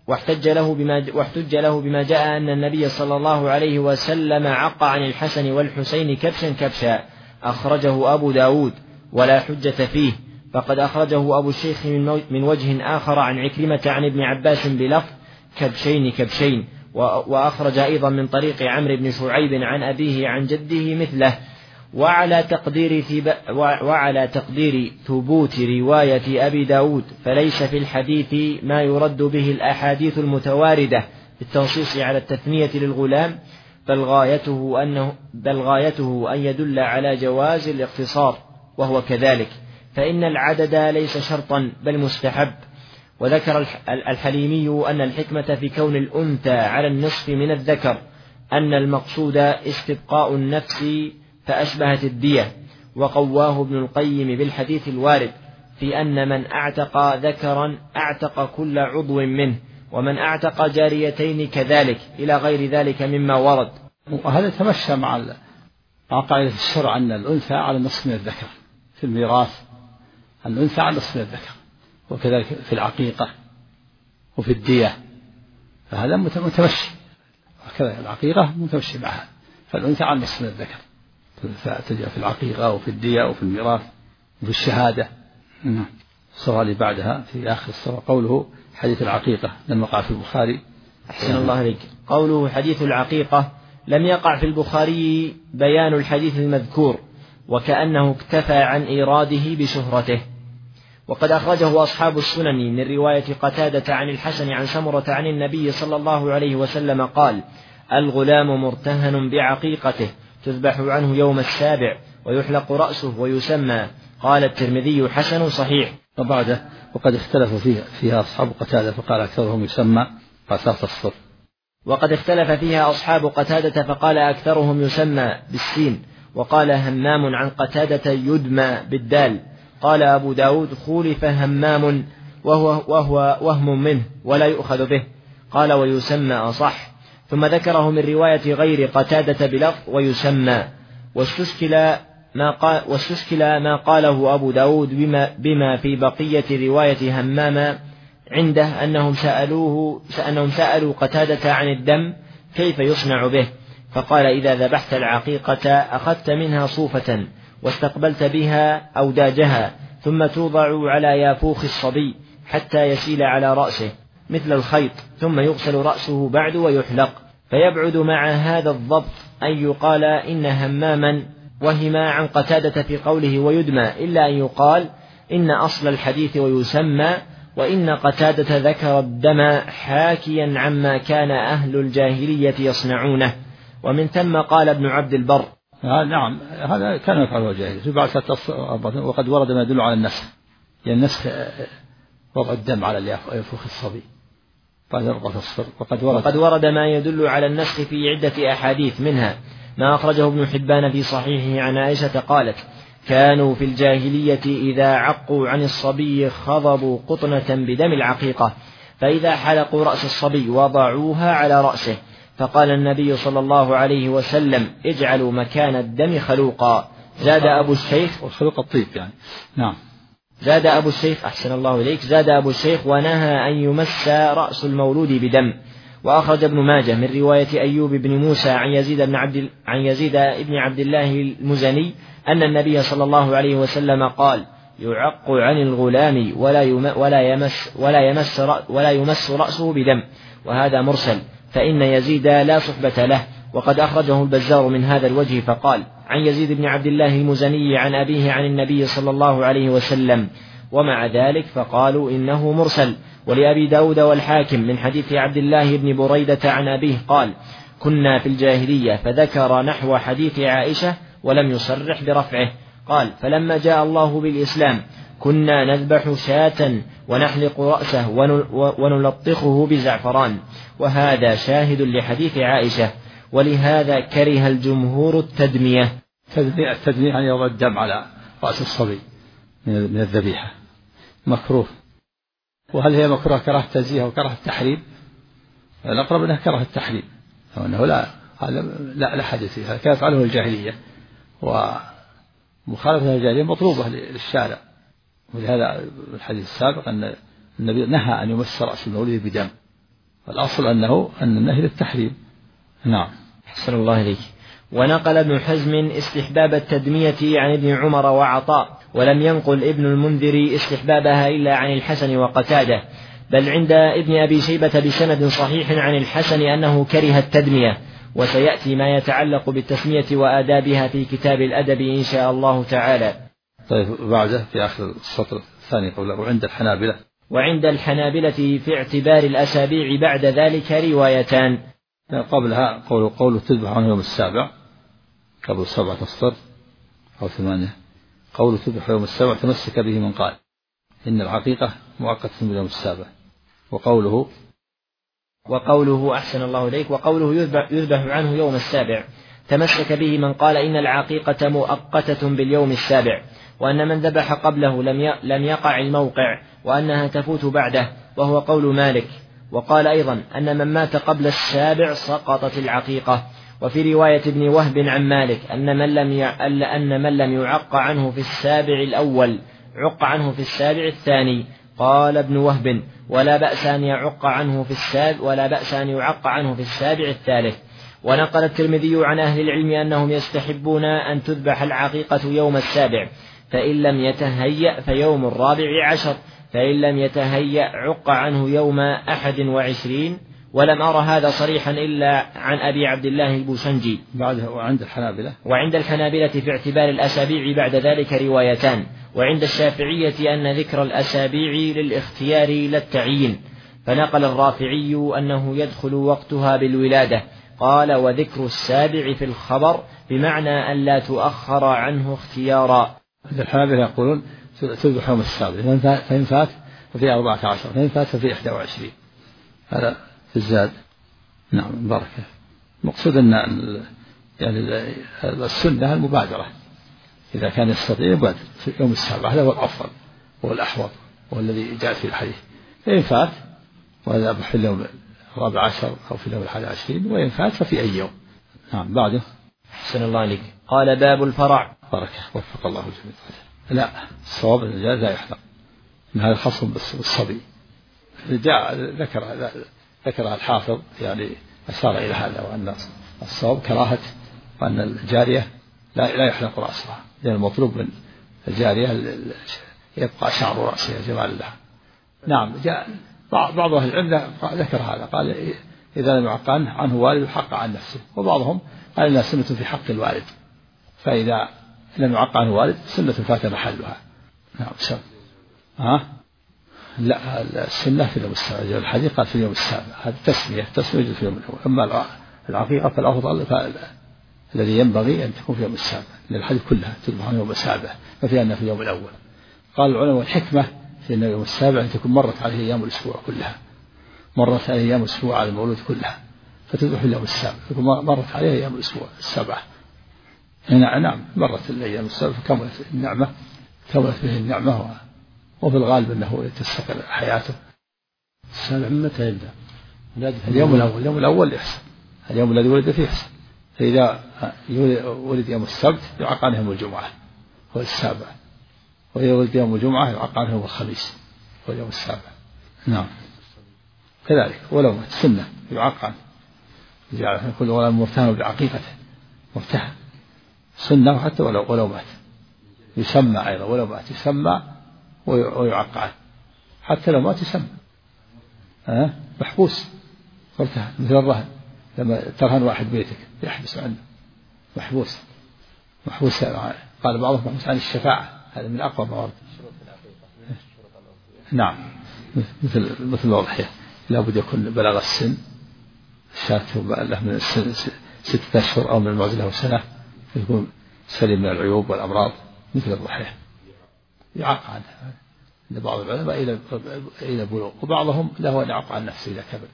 واحتج له بما واحتج له بما جاء أن النبي صلى الله عليه وسلم عق عن الحسن والحسين كبشا كبشا، أخرجه أبو داود ولا حجة فيه. فقد أخرجه أبو الشيخ من وجه آخر عن عكرمة عن ابن عباس بلفظ كبشين كبشين، وأخرج أيضا من طريق عمرو بن شعيب عن أبيه عن جده مثله. وعلى تقدير وعلى تقدير ثبوت رواية أبي داود فليس في الحديث ما يرد به الأحاديث المتواردة بالتنصيص على التثنية للغلام، بل غايته أنه بل غايته أن يدل على جواز الاقتصار، وهو كذلك، فإن العدد ليس شرطا بل مستحب. وذكر الحليمي أن الحكمة في كون الأنثى على النصف من الذكر أن المقصود استبقاء النفس فأشبهت الدية. وقواه ابن القيم بالحديث الوارد في أن من أعتق ذكرا أعتق كل عضو منه، ومن أعتق جاريتين كذلك، إلى غير ذلك مما ورد. وهذا تمشى مع قاعدة الشرع أن الأنثى على النصف من الذكر في الميراث، الأنثى على النصف من الذكر، وكذلك في العقيقة وفي الدية، فهذا متمشي، وكذا العقيقة متمشي معها، فالأنثى على النصف من الذكر في العقيقة وفي الدية وفي الميراث وفي الشهادة. الصورة اللي بعدها في آخر الصورة قوله حديث العقيقة لم يقع في البخاري. أحسن الله عليك. قوله حديث العقيقة لم يقع في البخاري بيان الحديث المذكور، وكأنه اكتفى عن إيراده بشهرته. وقد أخرجه أصحاب السنن من رواية قتادة عن الحسن عن سمرة عن النبي صلى الله عليه وسلم قال: الغلام مرتهن بعقيقته تذبح عنه يوم السابع ويحلق رأسه ويسمى. قال الترمذي حسن صحيح. وبعده وقد اختلف فيها, فيها أصحاب قتادة فقال أكثرهم يسمى قساس الصر. وقد اختلف فيها أصحاب قتادة فقال أكثرهم يسمى بالسين، وقال همام عن قتادة يدمى بالدال. قال أبو داود خولف همام وهو, وهو وهم منه ولا يؤخذ به، قال ويسمى أصح. ثم ذكره من رواية غير قتادة بلفظ ويسمى. واستشكل ما, قال واستشكل ما قاله أبو داود بما, بما في بقية رواية همام عنده أنهم سألوه أنهم سألوا قتادة عن الدم كيف يصنع به، فقال: إذا ذبحت العقيقة أخذت منها صوفة واستقبلت بها أوداجها، ثم توضع على يافوخ الصبي حتى يسيل على رأسه مثل الخيط، ثم يغسل رأسه بعد ويحلق. فيبعد مع هذا الضبط أن يقال إن هماما وهما عن قتادة في قوله ويدمى، إلا أن يقال إن أصل الحديث ويسمى، وإن قتادة ذكر الدم حاكيا عما كان أهل الجاهلية يصنعونه. ومن ثم قال ابن عبد البر: نعم هذا كان يفعله الجاهلية، وقد ورد ما يدل على النسخ، يعني النسخ وضع الدم على يافوخ الصبي بعد ربط الصر. وقد ورد, وقد ورد ما يدل على النسخ في عدة أحاديث، منها ما أخرجه ابن حبان في صحيحه عن عائشة قالت: كانوا في الجاهلية إذا عقوا عن الصبي خضبوا قطنة بدم العقيقة، فإذا حلقوا رأس الصبي وضعوها على رأسه، فقال النبي صلى الله عليه وسلم: اجعلوا مكان الدم خلوقا. زاد أبو الشيخ وخلوق الطيب يعني. نعم. زاد أبو الشيخ أحسن الله إليك زاد أبو الشيخ ونهى أن يمس رأس المولود بدم. وأخرج ابن ماجه من رواية أيوب بن موسى عن يزيد بن عبد عن يزيد بن عبد الله المزني أن النبي صلى الله عليه وسلم قال: يعق عن الغلام ولا ولا يمس ولا يمس ولا يمس رأسه بدم. وهذا مرسل، فإن يزيد لا صحبة له. وقد أخرجه البزار من هذا الوجه فقال: عن يزيد بن عبد الله المزني عن أبيه عن النبي صلى الله عليه وسلم. ومع ذلك فقالوا إنه مرسل. ولأبي داود والحاكم من حديث عبد الله بن بريدة عن أبيه قال: كنا في الجاهلية، فذكر نحو حديث عائشة ولم يصرح برفعه. قال: فلما جاء الله بالإسلام كنا نذبح شاة ونحلق رأسه ونلطخه بزعفران. وهذا شاهد لحديث عائشة، ولهذا كره الجمهور التدمية. التدمية يعني يضع الدم على رأس الصبي من الذبيحة مكروه. وهل هي مكروه كراهة تنزيه أو كراهة التحريم؟ الأقرب أنها كراهة التحريم، أنه لا لا لا حدث فيها، كان يفعله الجاهلية، ومخالفة الجاهلية مطلوبة للشارع. ولهذا الحديث السابق أن النبي نهى أن يمس رأس المولود بدم، الأصل أنه أن النهي للتحريم. نعم. أحسن الله إليك. ونقل ابن حزم استحباب التدمية عن ابن عمر وعطاء، ولم ينقل ابن المنذر استحبابها إلا عن الحسن وقتادة، بل عند ابن أبي شيبة بسند صحيح عن الحسن أنه كره التدمية، وسيأتي ما يتعلق بالتسمية وآدابها في كتاب الأدب إن شاء الله تعالى. طيب بعده في آخر السطر الثاني قوله وعند الحنابلة. وعند الحنابلة في اعتبار الأسابيع بعد ذلك روايتان. قبلها قول قول تذبح عنه يوم السابع قبل سبعة أسطر أو ثمانية، قول تذبح يوم السابع تمسك به من قال إن العقيقة مؤقتة باليوم السابع، وقوله وقوله أحسن الله إليك وقوله يذبح, يذبح عنه يوم السابع تمسك به من قال إن العقيقة مؤقتة باليوم السابع، وأن من ذبح قبله لم لم يقع الموقع، وأنها تفوت بعده، وهو قول مالك. وقال أيضا أن من مات قبل السابع سقطت العقيقة. وفي رواية ابن وهب عن مالك أن من لم يع... أن من لم يعق عنه في السابع الأول عق عنه في السابع الثاني. قال ابن وهب ولا بأس أن يعق عنه في السابع ولا بأس أن يعق عنه في السابع الثالث. ونقل الترمذي عن أهل العلم أنهم يستحبون أن تذبح العقيقة يوم السابع، فإن لم يتهيأ فيوم الرابع عشر، فإن لم يتهيأ عق عنه يوم أحد وعشرين. ولم أرى هذا صريحا إلا عن أبي عبد الله البوسنجي. بعده وعند الحنابلة وعند الحنابلة في اعتبار الأسابيع بعد ذلك روايتان. وعند الشافعية أن ذكر الأسابيع للاختيار لا التعيين، فنقل الرافعي أنه يدخل وقتها بالولادة. قال وذكر السابع في الخبر بمعنى أن لا تؤخر عنه اختيارا. الحنابلة يقولون تذبح يوم السابع، فإن فات ففي أربعة عشر، فإن فات ففي إحدى وعشرين. هذا في الزاد. نعم بركة. مقصود أن يعني السنة المبادرة، إذا كان يستطيع يبادر في يوم السابع، هذا هو الأفضل هو الأحوط هو الذي جاء في الحديث. فإن فات وهذا في اليوم الرابع عشر أو في اليوم الحادي عشرين، وإن فات ففي أي يوم. نعم بعده. أحسن الله عليك. قال باب الفرع. بركة وفق الله الجميع. لا الصواب الرجال لا يحلق، إن هذا خاص بالصبي. جاء ذكر ذكرها الحافظ يعني أشار إلى هذا، وأن الصواب كراهة، وأن الجارية لا لا يحلق رأسها، لأن المطلوب من الجارية يبقى شعر رأسها جمال لها. نعم جاء بعض أهل العلم ذكر هذا، قال إذا لم يعق عنه والد حق عن نفسه، وبعضهم قال إنها سنة في حق الوالد، فإذا لم يعق عنه والد سنة فات محلها. نعم سم. ها لا السنة في اليوم السابع، الحديث قال في اليوم السابع، هذا تسمية تسمية في اليوم الأول. أما العقيقة فالأفضل الذي ينبغي أن تكون في اليوم السابع، لأن الحديث كلها تذبح عن يوم السابع، ففيها أنها في اليوم الأول. قال العلماء الحكمة في أن اليوم السابع أن تكون مرت عليه أيام الأسبوع كلها، مرت عليه أيام الأسبوع على المولود كلها، فتذبح في اليوم السابع، تكون مرت عليه أيام الأسبوع السبعة. نعم مرت الأيام السابع فكملت النعمة، كملت به النعمة، وفي الغالب أنه يتستقر حياته. السابع متى يبدأ؟ اليوم الأول، اليوم الأول يحسن، اليوم الذي ولد فيه يحسن. فإذا ولد يوم السبت يعق عنه يوم الجمعة هو السابع، وإذا ولد يوم الجمعة يعق عنه يوم الخميس هو اليوم السابع. نعم كذلك ولو مات سنة يعق عنه، يجعل كل غلام مرتهن بعقيقته، مرتهن سنة حتى ولو ولو مات، يسمى أيضا ولو مات يسمى ويعق عنه، حتى لو مات يسمى أه؟ محبوس مرتهن، مثل الرهن لما ترهن واحد بيتك يحبس عنه محبوس، محبوس قال بعضهم محبوس عن الشفاعة، هذا من أقوى موارد. نعم مثل مثل الأضحية لابد يكون بلغ السن، شاته له من السن ستة أشهر أو من المعز له سنة، يكون سليم من العيوب والأمراض مثل الضحية يعق عنه عند بعض العلماء إلى إلى بلوغ، وبعضهم له أن يعق عن نفسه إذا كبر.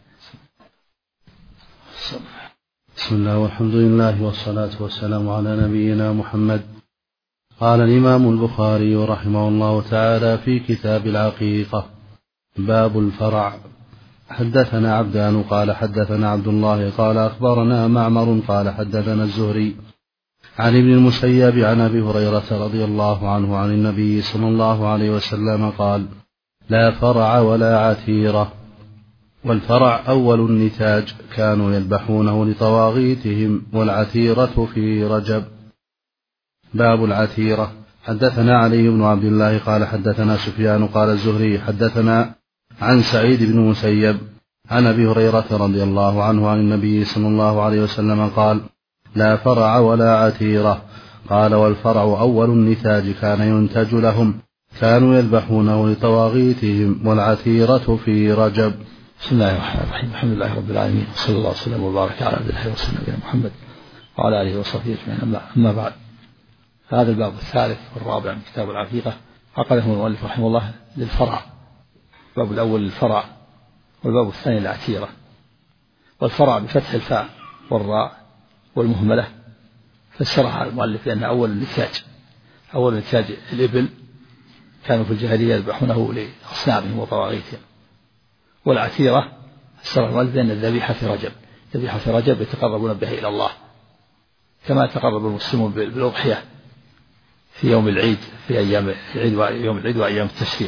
بسم الله والحمد لله والصلاة والسلام على نبينا محمد. قال الإمام البخاري رحمه الله تعالى في كتاب العقيقة باب الفرع. حدثنا عبدان قال حدثنا عبد الله قال أخبرنا معمر قال حدثنا الزهري عن ابن المسيب عن أبي هريرة رضي الله عنه عن النبي صلى الله عليه وسلم قال لا فرع ولا عتيرة. والفرع أول النتاج كانوا يذبحونه لطواغيتهم، والعتيرة في رجب. باب العتيرة. حدثنا علي بن عبد الله قال حدثنا سفيان قال الزهري حدثنا عن سعيد بن مسيب عن أبي هريرة رضي الله عنه عن النبي صلى الله عليه وسلم قال: لا فرع ولا عتيرة. قال: والفرع أول النتاج كان ينتج لهم، كانوا يذبحونه لطواغيتهم، والعتيرة في رجب. بسم الله الرحمن الرحيم. الحمد لله رب العالمين، صلى الله وسلم وبارك على عبد الله ورسوله محمد وعلى آله وصحبه أجمعين. أما بعد، هذا الباب الثالث والرابع من كتاب العقيقة عقده المؤلف رحمه الله للفرع. الباب الأول للفرع، والباب الثاني للعتيرة. والفرع بفتح الفاء والراء والمهملة، فسرها المؤلف بأن أول النتاج أول النتاج الإبل، كانوا في الجاهلية يذبحونه لأصنامهم وطواغيتهم. والعتيرة فسرها المؤلف بأن الذبيحة في رجب، الذبيحة في رجب يتقربون بها إلى الله كما تقرب المسلمون بالأضحية في يوم العيد، في أيام العيد ويوم العيد وأيام التشريق.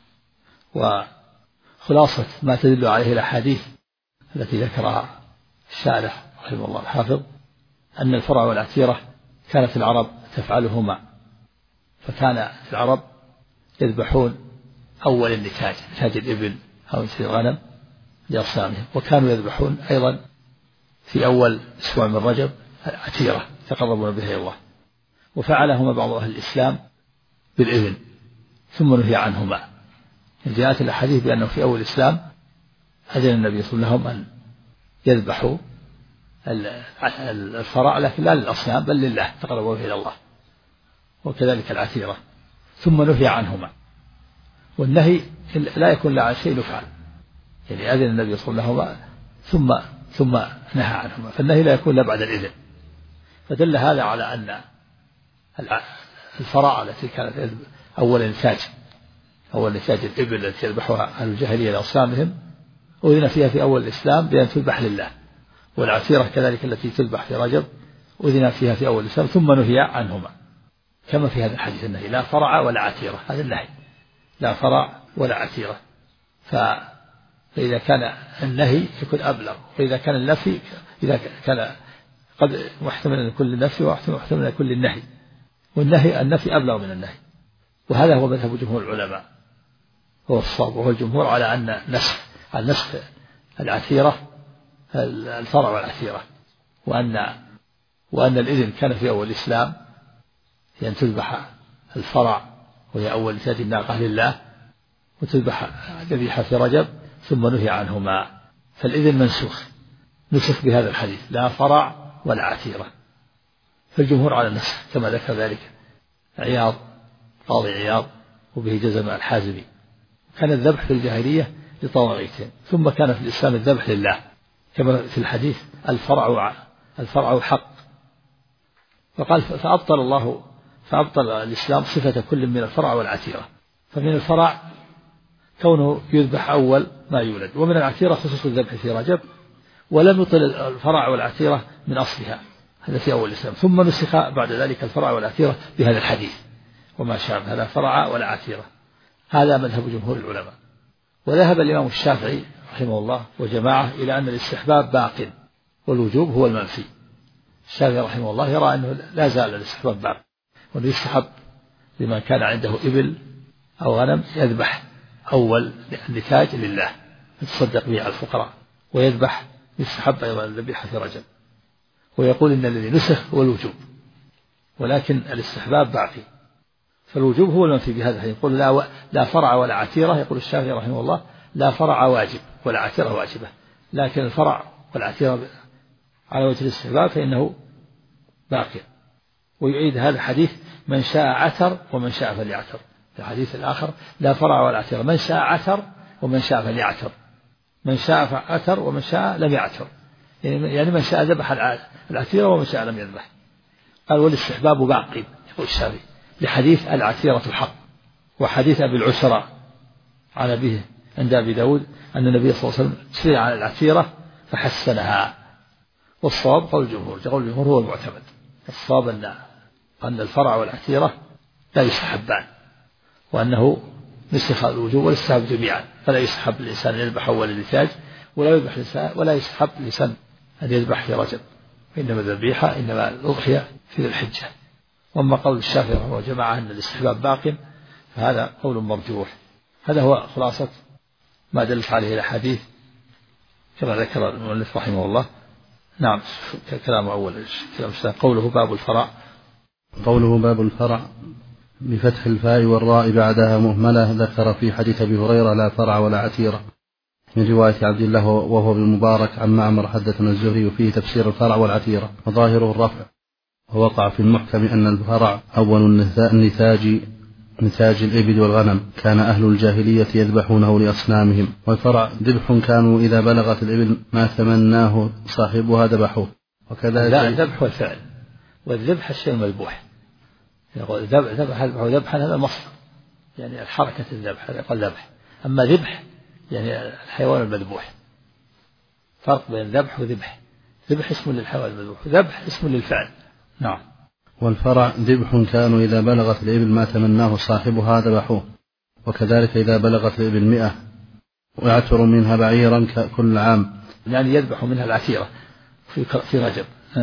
وخلاصة ما تدل عليه الأحاديث التي ذكرها الشارح رحمه الله الحافظ أن الفرع والعتيرة كانت العرب تفعلهما، فكان العرب يذبحون أول النتاج، نتاج الإبل أو نتاج الغنم لأصنامهم، وكانوا يذبحون أيضا في أول أسبوع من رجب عتيرة تقربون بها إلى الله، وفعلهما بعض أهل الإسلام بالإذن ثم نهي عنهما. جاءت الأحاديث بأنه في أول الإسلام أذن النبي صلى الله عليه وسلم أن يذبحوا الفرع، لكن لا للأصنام بل لله تقربوا إلى الله، وكذلك العتيرة، ثم نهي عنهما. والنهي لا يكون لا شيء يفعل، يعني أذن النبي صلى الله عليه وسلم ثم ثم نهى عنهما، فالنهي لا يكون لا بعد الإذن. فدل هذا على أن الفرع التي كانت أول إنتاج أول إنتاج الإبل التي يذبحها أهل الجاهلية لأصنامهم أذن فيها في أول الإسلام بأن تذبح لله، والعتيرة كذلك التي تذبح في رجب أذن فيها في أول الإسلام ثم نهي عنهما، كما في هذا الحديث النهي: لا فرع ولا عتيرة. هذا النهي لا فرع ولا عتيرة. فإذا كان النهي يكون أبلغ، وإذا كان النفي إذا كان قد محتمل لكل النفي ومحتمل لكل النهي، والنهي النفي أبلغ من النهي. وهذا هو مذهب جمهور العلماء، هو الصواب، وهو الجمهور على أن نسخ النسخ العتيرة الفرع والعتيرة، وأن وأن الإذن كان في أول الإسلام أن تذبح الفرع وهي أول نتاج الناقة لله، وتذبح ذبيحة في رجب ثم نهي عنهما، فالإذن منسوخ، نسخ بهذا الحديث: لا فرع ولا عتيرة. فالجمهور على النسخ كما ذكر ذلك عياض قاضي عياض، وبه جزم الحازمي. كان الذبح في الجاهلية لطواغيتهم، ثم كان في الإسلام الذبح لله، كما في الحديث: الفرع الفرع حق. فقال: فأبطل الله فأبطل الإسلام صفة كل من الفرع والعتيرة. فمن الفرع كونه يذبح أول ما يولد، ومن العتيرة خصوص الذبح في رجب، ولم يطل الفرع والعتيرة من أصلها، هذا في أول الإسلام. ثم نسخ بعد ذلك الفرع والعتيرة بهذا الحديث وما شابه: لا فرع ولا عتيرة. هذا مذهب جمهور العلماء. وذهب الإمام الشافعي رحمه الله وجماعة إلى أن الاستحباب باق والوجوب هو المنفي. الشافعي رحمه الله يرى أنه لا زال الاستحباب باق، وأنه يستحب لمن كان عنده إبل أو غنم يذبح أول النتاج لله يتصدق به على الفقراء، ويذبح يستحب أيضا الذبيحة في رجب. ويقول إن الذي نسخ هو الوجوب، ولكن الاستحباب باقي، فالوجوب هو المنفي بهذا. يقول لا, و... لا فرع ولا عتيرة. يقول الشافعي رحمه الله: لا فرع واجب ولا عتيرة واجبة، لكن الفرع والعتيرة على وجه الاستحباب فإنه باقي. ويعيد هذا الحديث: من شاء عتر ومن شاء فليعتر. في الحديث الآخر: لا فرع ولا عتيرة، من شاء عتر ومن شاء فليعتر، من شاء عتر ومن شاء لم يعتر، يعني من شاء ذبح العتيرة ومن شاء لم يذبح. قال: والاستحباب باقي، يقول الشافعي، لحديث العتيرة الحق، وحديث أبي العشرة عن أبيه عند أبي داود أن النبي صلى الله عليه وسلم سئل عن العتيرة فحسنها. والصواب قول الجمهور، قول الجمهور هو المعتمد. الصواب أن أن الفرع والعتيرة لا يستحبان، وأنه نسخ الوجوب والاستحباب جميعا، فلا يستحب الإنسان أن يذبح أول النتاج، ولا يذبح لسان ولا يستحب لسان أن يذبح في رجب، إنما الذبيحة إنما الأضحية في ذي الحجة. وأما قول الشافعي رحمه الله وجماعة أن الاستحباب باق فهذا قول مرجوح. هذا هو خلاصة ما دلت عليه الأحاديث كما ذكر المؤلف رحمه الله. نعم كلام أول كلام قوله باب الفرع. قوله باب الفرع بفتح الفاء والراء بعدها مهملة. ذكر في حديث أبي هريرة لا فرع ولا عتيرة من رواية عبد الله وهو بالمبارك عن معمر حدثنا الزهري وفيه تفسير الفرع والعتيرة وظاهره الرفع، ووقع في المحكم أن الفرع أول النتاج نتاج الإبل والغنم، كان أهل الجاهلية يذبحونه لأصنامهم، والفرع ذبح كانوا إذا بلغت الإبل ما تمناه صاحبها ذبحوه. وكذلك لا الذبح والفعل، والذبح الشيء المذبوح، يقول ذبح ذبحا هذا مصدر يعني الحركة الذبح هذا يقال ذبح. أما ذبح يعني الحيوان المذبوح، فرق بين ذبح وذبح. ذبح اسم للحيوان المذبوح، ذبح اسم للفعل. نعم. والفرع ذبح كانوا إذا بلغت الإبل ما تمناه صاحبها ذبحوه، وكذلك إذا بلغت الإبل مئة ويعتر منها بعيرا كل عام، يعني يذبح منها العتيرة في في رجب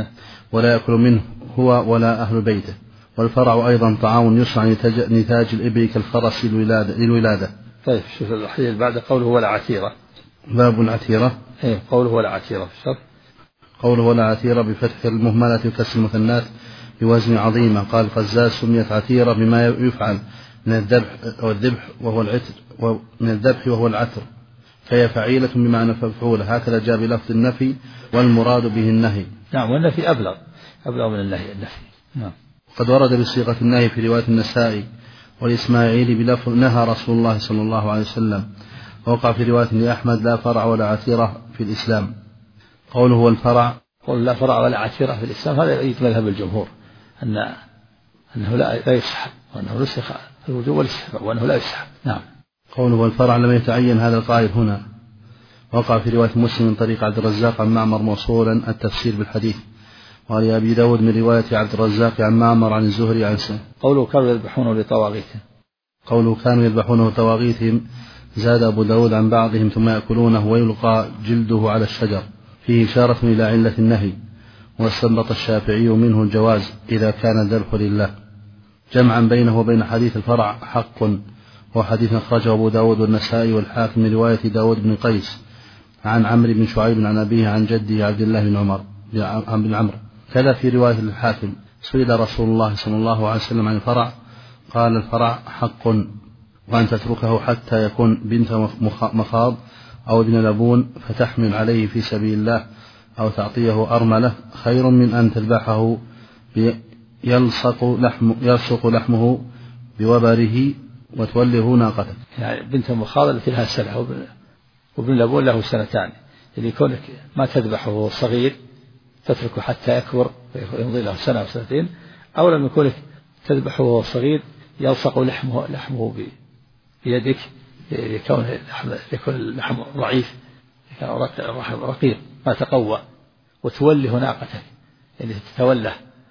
ولا يأكل منه هو ولا أهل بيته. والفرع أيضا طعام يصنع نتاج الإبل كالفرس للولادة. طيب شوف الحديث بعد قوله ولا عتيرة. باب العتيرة. إيه قوله ولا عتيرة في الشرط. قوله ولا عتيرة بفتح المهملة وكسر المثنات بوزن عظيمة. قال القزاز سميت عتيرة بما يفعل من الذبح والذبح وهو العتر ومن الذبح وهو العتر، فهي فعيلة بمعنى مفعولة. هكذا جاء بلفظ النفي والمراد به النهي. نعم والنفي أبلغ أبلغ من النهي النفي. نعم. قد ورد بصيغة النهي في رواية النسائي والإسماعيلي بلفظ نهى رسول الله صلى الله عليه وسلم، ووقع في رواية لأحمد لا فرع ولا عتيرة في الإسلام. قوله هو الفرع. قول لا فرع ولا عتيرة في الإسلام هذا يؤيد مذهب الجمهور أن أنه لا يسحب، وأنه نسخ الوجوب والاستحباب، وأنه لا يسحب. نعم. قوله هو الفرع لم يتعين هذا القائل هنا. وقع في رواية مسلم من طريق عبد الرزاق عن معمر موصولا التفسير بالحديث، ولأبي داود من رواية عبد الرزاق عن معمر عن الزهري عن سنة. قوله كانوا يذبحونه لطواغيتهم. قوله كانوا يذبحونه طواغيتهم زاد أبو داود عن بعضهم ثم يأكلونه ويلقى جلده على الشجر، فيه إشارة إلى علة النهي. واستنبط الشافعي منه الجواز إذا كان الذبح لله، جمعا بينه وبين حديث الفرع حق، وحديث أخرجه أبو داود والنسائي والحاكم من رواية داود بن قيس عن عمرو بن شعيب عن أبيه عن جده عبد الله بن عمر بن عمرو. كذا في رواية الحاكم سئل رسول الله صلى الله عليه وسلم عن الفرع قال الفرع حق، وأن تتركه حتى يكون بنت مخاض أو ابن لبون فتحمل عليه في سبيل الله أو تعطيه أرملة خير من أن تذبحه يلصق لحمه, يلصق لحمه بوبره وتوله ناقتك. يعني بنت مخاض التي لها سنة وابن لبون له سنتان، يعني كونك ما تذبحه وهو صغير تتركه حتى يكبر ويمضي له سنة أو سنتين، أو لم يكونك تذبحه وهو صغير يلصق لحمه لحمه بيدك يكون يكون اللحم ضعيف رقيق ما تقوى، وتوله ناقتك يعني تتوله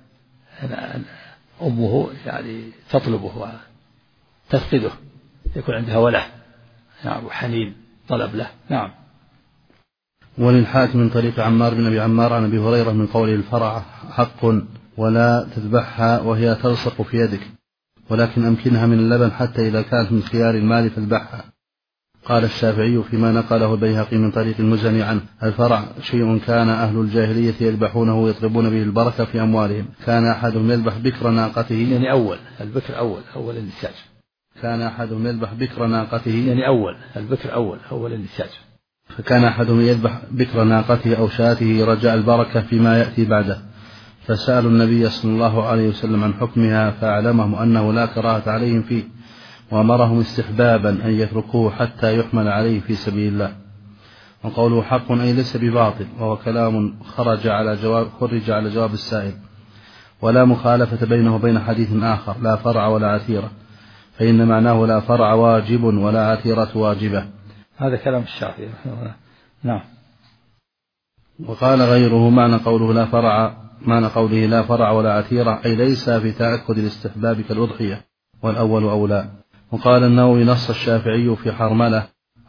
أمه يعني تطلبه وتفقده يكون عندها وله يعني وحنين طلب له. نعم. وللحاكم من طريق عمار بن أبي عمار عن أبي هريرة من قوله الفرع حق ولا تذبحها وهي تلصق في يدك، ولكن أمكنها من اللبن حتى إذا كانت من خيار المال فاذبحها. قال الشافعي فيما نقله البيهقي من طريق المزني عنه الفرع شيء كان أهل الجاهلية يذبحونه ويطلبون به البركة في أموالهم. كان أحدهم يذبح بكر ناقته، يعني أول البكر أول أول النتاج. كان أحدهم يذبح بكر ناقته يعني أول البكر أول أول النتاج. فكان أحدهم يذبح بكر ناقته أو شاته رجاء البركة فيما يأتي بعده، فسألوا النبي صلى الله عليه وسلم عن حكمها فأعلمهم أنه لا كراهة عليهم فيه، وأمرهم استحبابا أن يتركوه حتى يحمل عليه في سبيل الله. وقوله حق أي ليس بباطل، وهو كلام خرج على جواب خرج على جواب السائل، ولا مخالفة بينه وبين حديث آخر لا فرع ولا عتيرة، فإن معناه لا فرع واجب ولا عتيرة واجبة. هذا كلام الشافعي. نعم. وقال غيره معنى قوله لا فرع معنى قوله لا فرع ولا عتيرة أي ليس في تأكد الاستحباب كالأضحية، والأول أولى. وقال النووي نص الشافعي في حرملة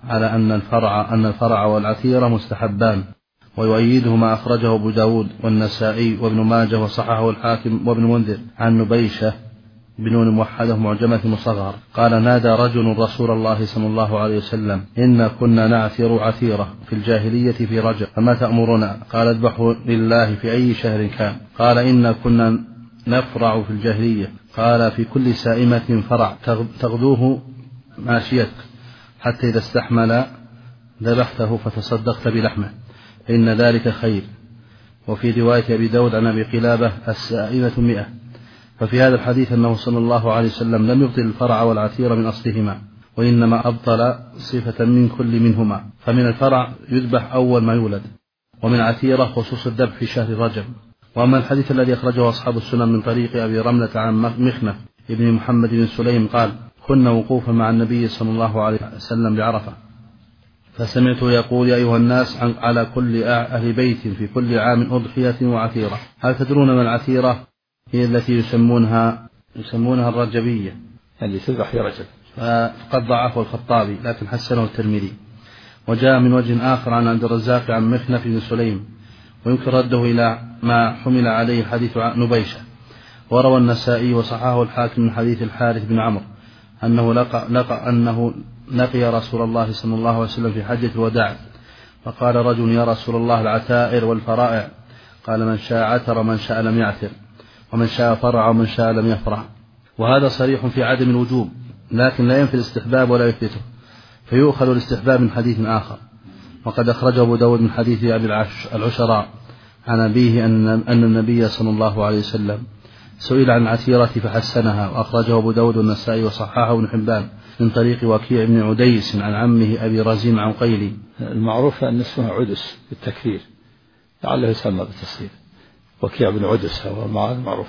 على أن الفرع أن الفرع والعتيرة مستحبان، ويؤيده ما أخرجه أبو داود والنسائي وابن ماجه وصححه الحاكم وابن منذر عن نبيشة بنون موحدة معجمة مصغر قال: نادى رجل رسول الله صلى الله عليه وسلم: إن كنا نعثر عثيرة في الجاهلية في رجب، فما تأمرنا؟ قال: اذبحوا لله في أي شهر كان. قال: إن كنا نفرع في الجاهلية. قال: في كل سائمة فرع تغدوه ماشيتك، حتى إذا استحمل ذبحته فتصدقت بلحمه، فإن ذلك خير. وفي رواية أبي داود عن أبي قلابة: السائمة مئة. ففي هذا الحديث أنه صلى الله عليه وسلم لم يبطل الفرع والعتير من أصلهما، وإنما أبطل صفة من كل منهما. فمن الفرع يذبح أول ما يولد، ومن عتيرة خصوص الذبح في شهر رجب. وأما الحديث الذي أخرجه أصحاب السنن من طريق أبي رملة عن مخنف ابن محمد بن سليم قال: كنا وقوفا مع النبي صلى الله عليه وسلم بعرفة، فسمعته يقول: يا أيها الناس، على كل أهل بيت في كل عام أضحية وعتيرة. هل تدرون ما العتيرة؟ هي التي يسمونها يسمونها الرجبية، اللي تذبح في رجب. فقد ضعفه الخطابي لكن حسنه الترمذي. وجاء من وجه آخر عن عبد الرزاق عن مخنف بن سليم، ويمكن رده إلى ما حمل عليه حديث نبيشة. وروى النسائي وصححه الحاكم من حديث الحارث بن عمرو أنه لقى, لقى أنه لقي رسول الله صلى الله عليه وسلم في حجة الوداع، فقال رجل: يا رسول الله، العتائر والفرائع. قال: من شاء عتر ومن شاء لم يعتر، ومن شاء فرع ومن شاء لم يفرع. وهذا صريح في عدم الوجوب، لكن لا ينفي الاستحباب ولا يثبته، فيؤخذ الاستحباب من حديث آخر. وقد أخرجه أبو داود من حديث أبي العشراء عن أبيه أن, أن النبي صلى الله عليه وسلم سئل عن العتيرة فحسنها، وأخرجه أبو داود والنسائي وصححه ابن حبان من طريق وكيع بن عديس عن عمه أبي رزين عن قيلي. المعروف أن اسمه عدس بالتكرير، لعله يسمى بالتصغير. وكيع بن عدس هو المعروف.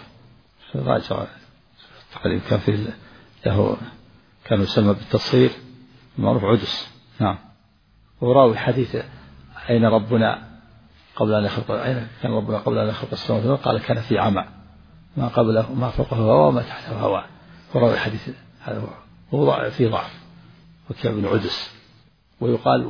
راجع تقريبا كان في له كان يسمى بالتصغير، المعروف عدس. نعم. وراوي حديث: أين ربنا قبل أن يخلق أين كان ربنا قبل أن يخلق السماوات والأرض؟ قال: كان في عمى، ما قبله ما فوقه هواء وما تحته هواء. وراوي حديث هذا هو في ضعف، وكيع بن عدس. ويقال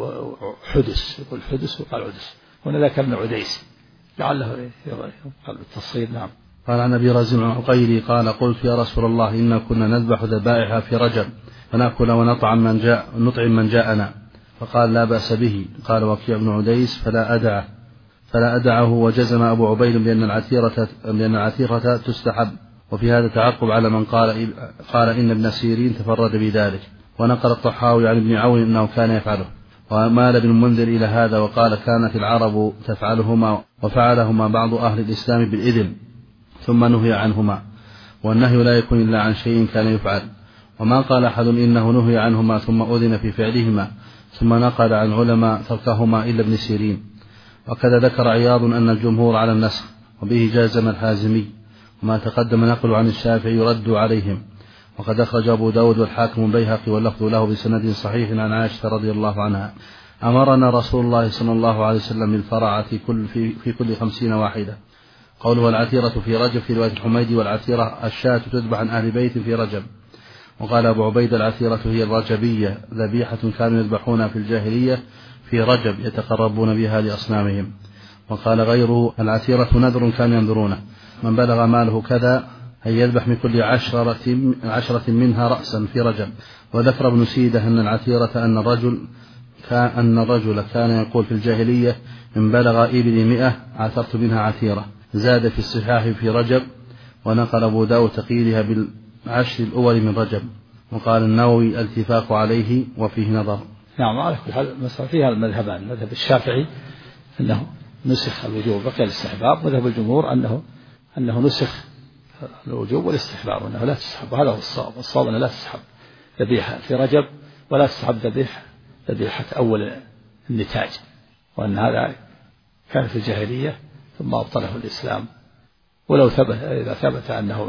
حدس، يقول حدس ويقال عدس. هنا ذكر ابن عديس لعله يقال بالتصغير. نعم. قال عن أبي رزين عن عقيلي قال: قلت: يا رسول الله، إنا كنا نذبح ذبائح في رجب، فنأكل ونطعم من جاء نطعم من جاءنا. فقال: لا بأس به. قال وكيع بن عديس: فلا أدعه فلا أدعه وجزم أبو عبيد بأن العتيرة بأن العتيرة تستحب. وفي هذا تعقب على من قال قال إن ابن سيرين تفرد بذلك. ونقل الطحاوي عن ابن عون أنه كان يفعله. ومال ابن المنذر إلى هذا وقال: كانت العرب تفعلهما، وفعلهما بعض أهل الإسلام بالإذن ثم نهي عنهما، والنهي لا يكون إلا عن شيء كان يفعل. وما قال أحد إنه نهي عنهما ثم أذن في فعلهما ثم نقل عن علماء تركهما إلا ابن سيرين. وكذا ذكر عياض أن الجمهور على النسخ، وبه جازم الحازمي. وما تقدم نقل عن الشافعي يرد عليهم. وقد أخرج أبو داود والحاكم البيهقي واللفظ له بسند صحيح عن عائشة رضي الله عنها: أمرنا رسول الله صلى الله عليه وسلم بالفرعة في كل, في, في كل خمسين واحدة. قوله العتيرة في رجب في رواية الحميدي: والعتيرة الشاة تذبح عن أهل بيت في رجب. وقال أبو عبيد: العتيرة هي الرجبية، ذبيحة كانوا يذبحونها في الجاهلية في رجب يتقربون بها لأصنامهم. وقال غيره: العتيرة نذر كانوا ينذرونه، من بلغ ماله كذا أن يذبح من كل عشرة, عشرة منها رأسا في رجب. وذكر ابن سيدة أن العتيرة أن الرجل كان, أن الرجل كان يقول في الجاهلية: إن بلغ إبلي مئة عثرت منها عتيرة. زاد في الصحاح في رجب. ونقل أبو داود تقييدها بالعشر الأول من رجب. وقال النووي: الاتفاق عليه وفيه نظر. نعم. على كل حال مثلا فيها المذهبان: المذهب الشافعي أنه نسخ الوجوب بقي الاستحباب، ومذهب الجمهور أنه أنه نسخ الوجوب والاستحباب وأنه لا تستحب. وهذا هو الصواب. والصواب أنه لا تستحب ذبيحة في رجب، ولا تستحب ذبيحة ذبيحة أول النتاج، وأن هذا كان في الجاهلية ثم أبطله الإسلام. ولو ثبت إذا ثبت أنه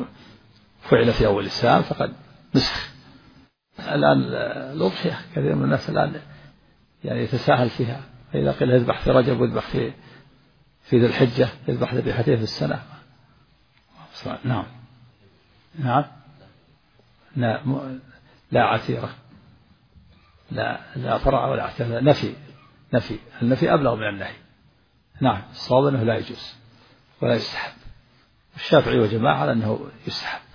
فعل في أول الإسلام فقد نسخ. الآن الأضحية كثير من الناس الآن يعني يتساهل فيها، فإذا قيل يذبح في رجب ويذبح في في ذي الحجة يذبح ذبيحتين في السنة. نعم. نعم. لا, لا عتيرة. لا لا فرع ولا اعتراض، نفي نفي النفي أبلغ من النهي. نعم الصواب أنه لا يجوز ولا يستحب. الشافعي وجماعة على أنه يستحب.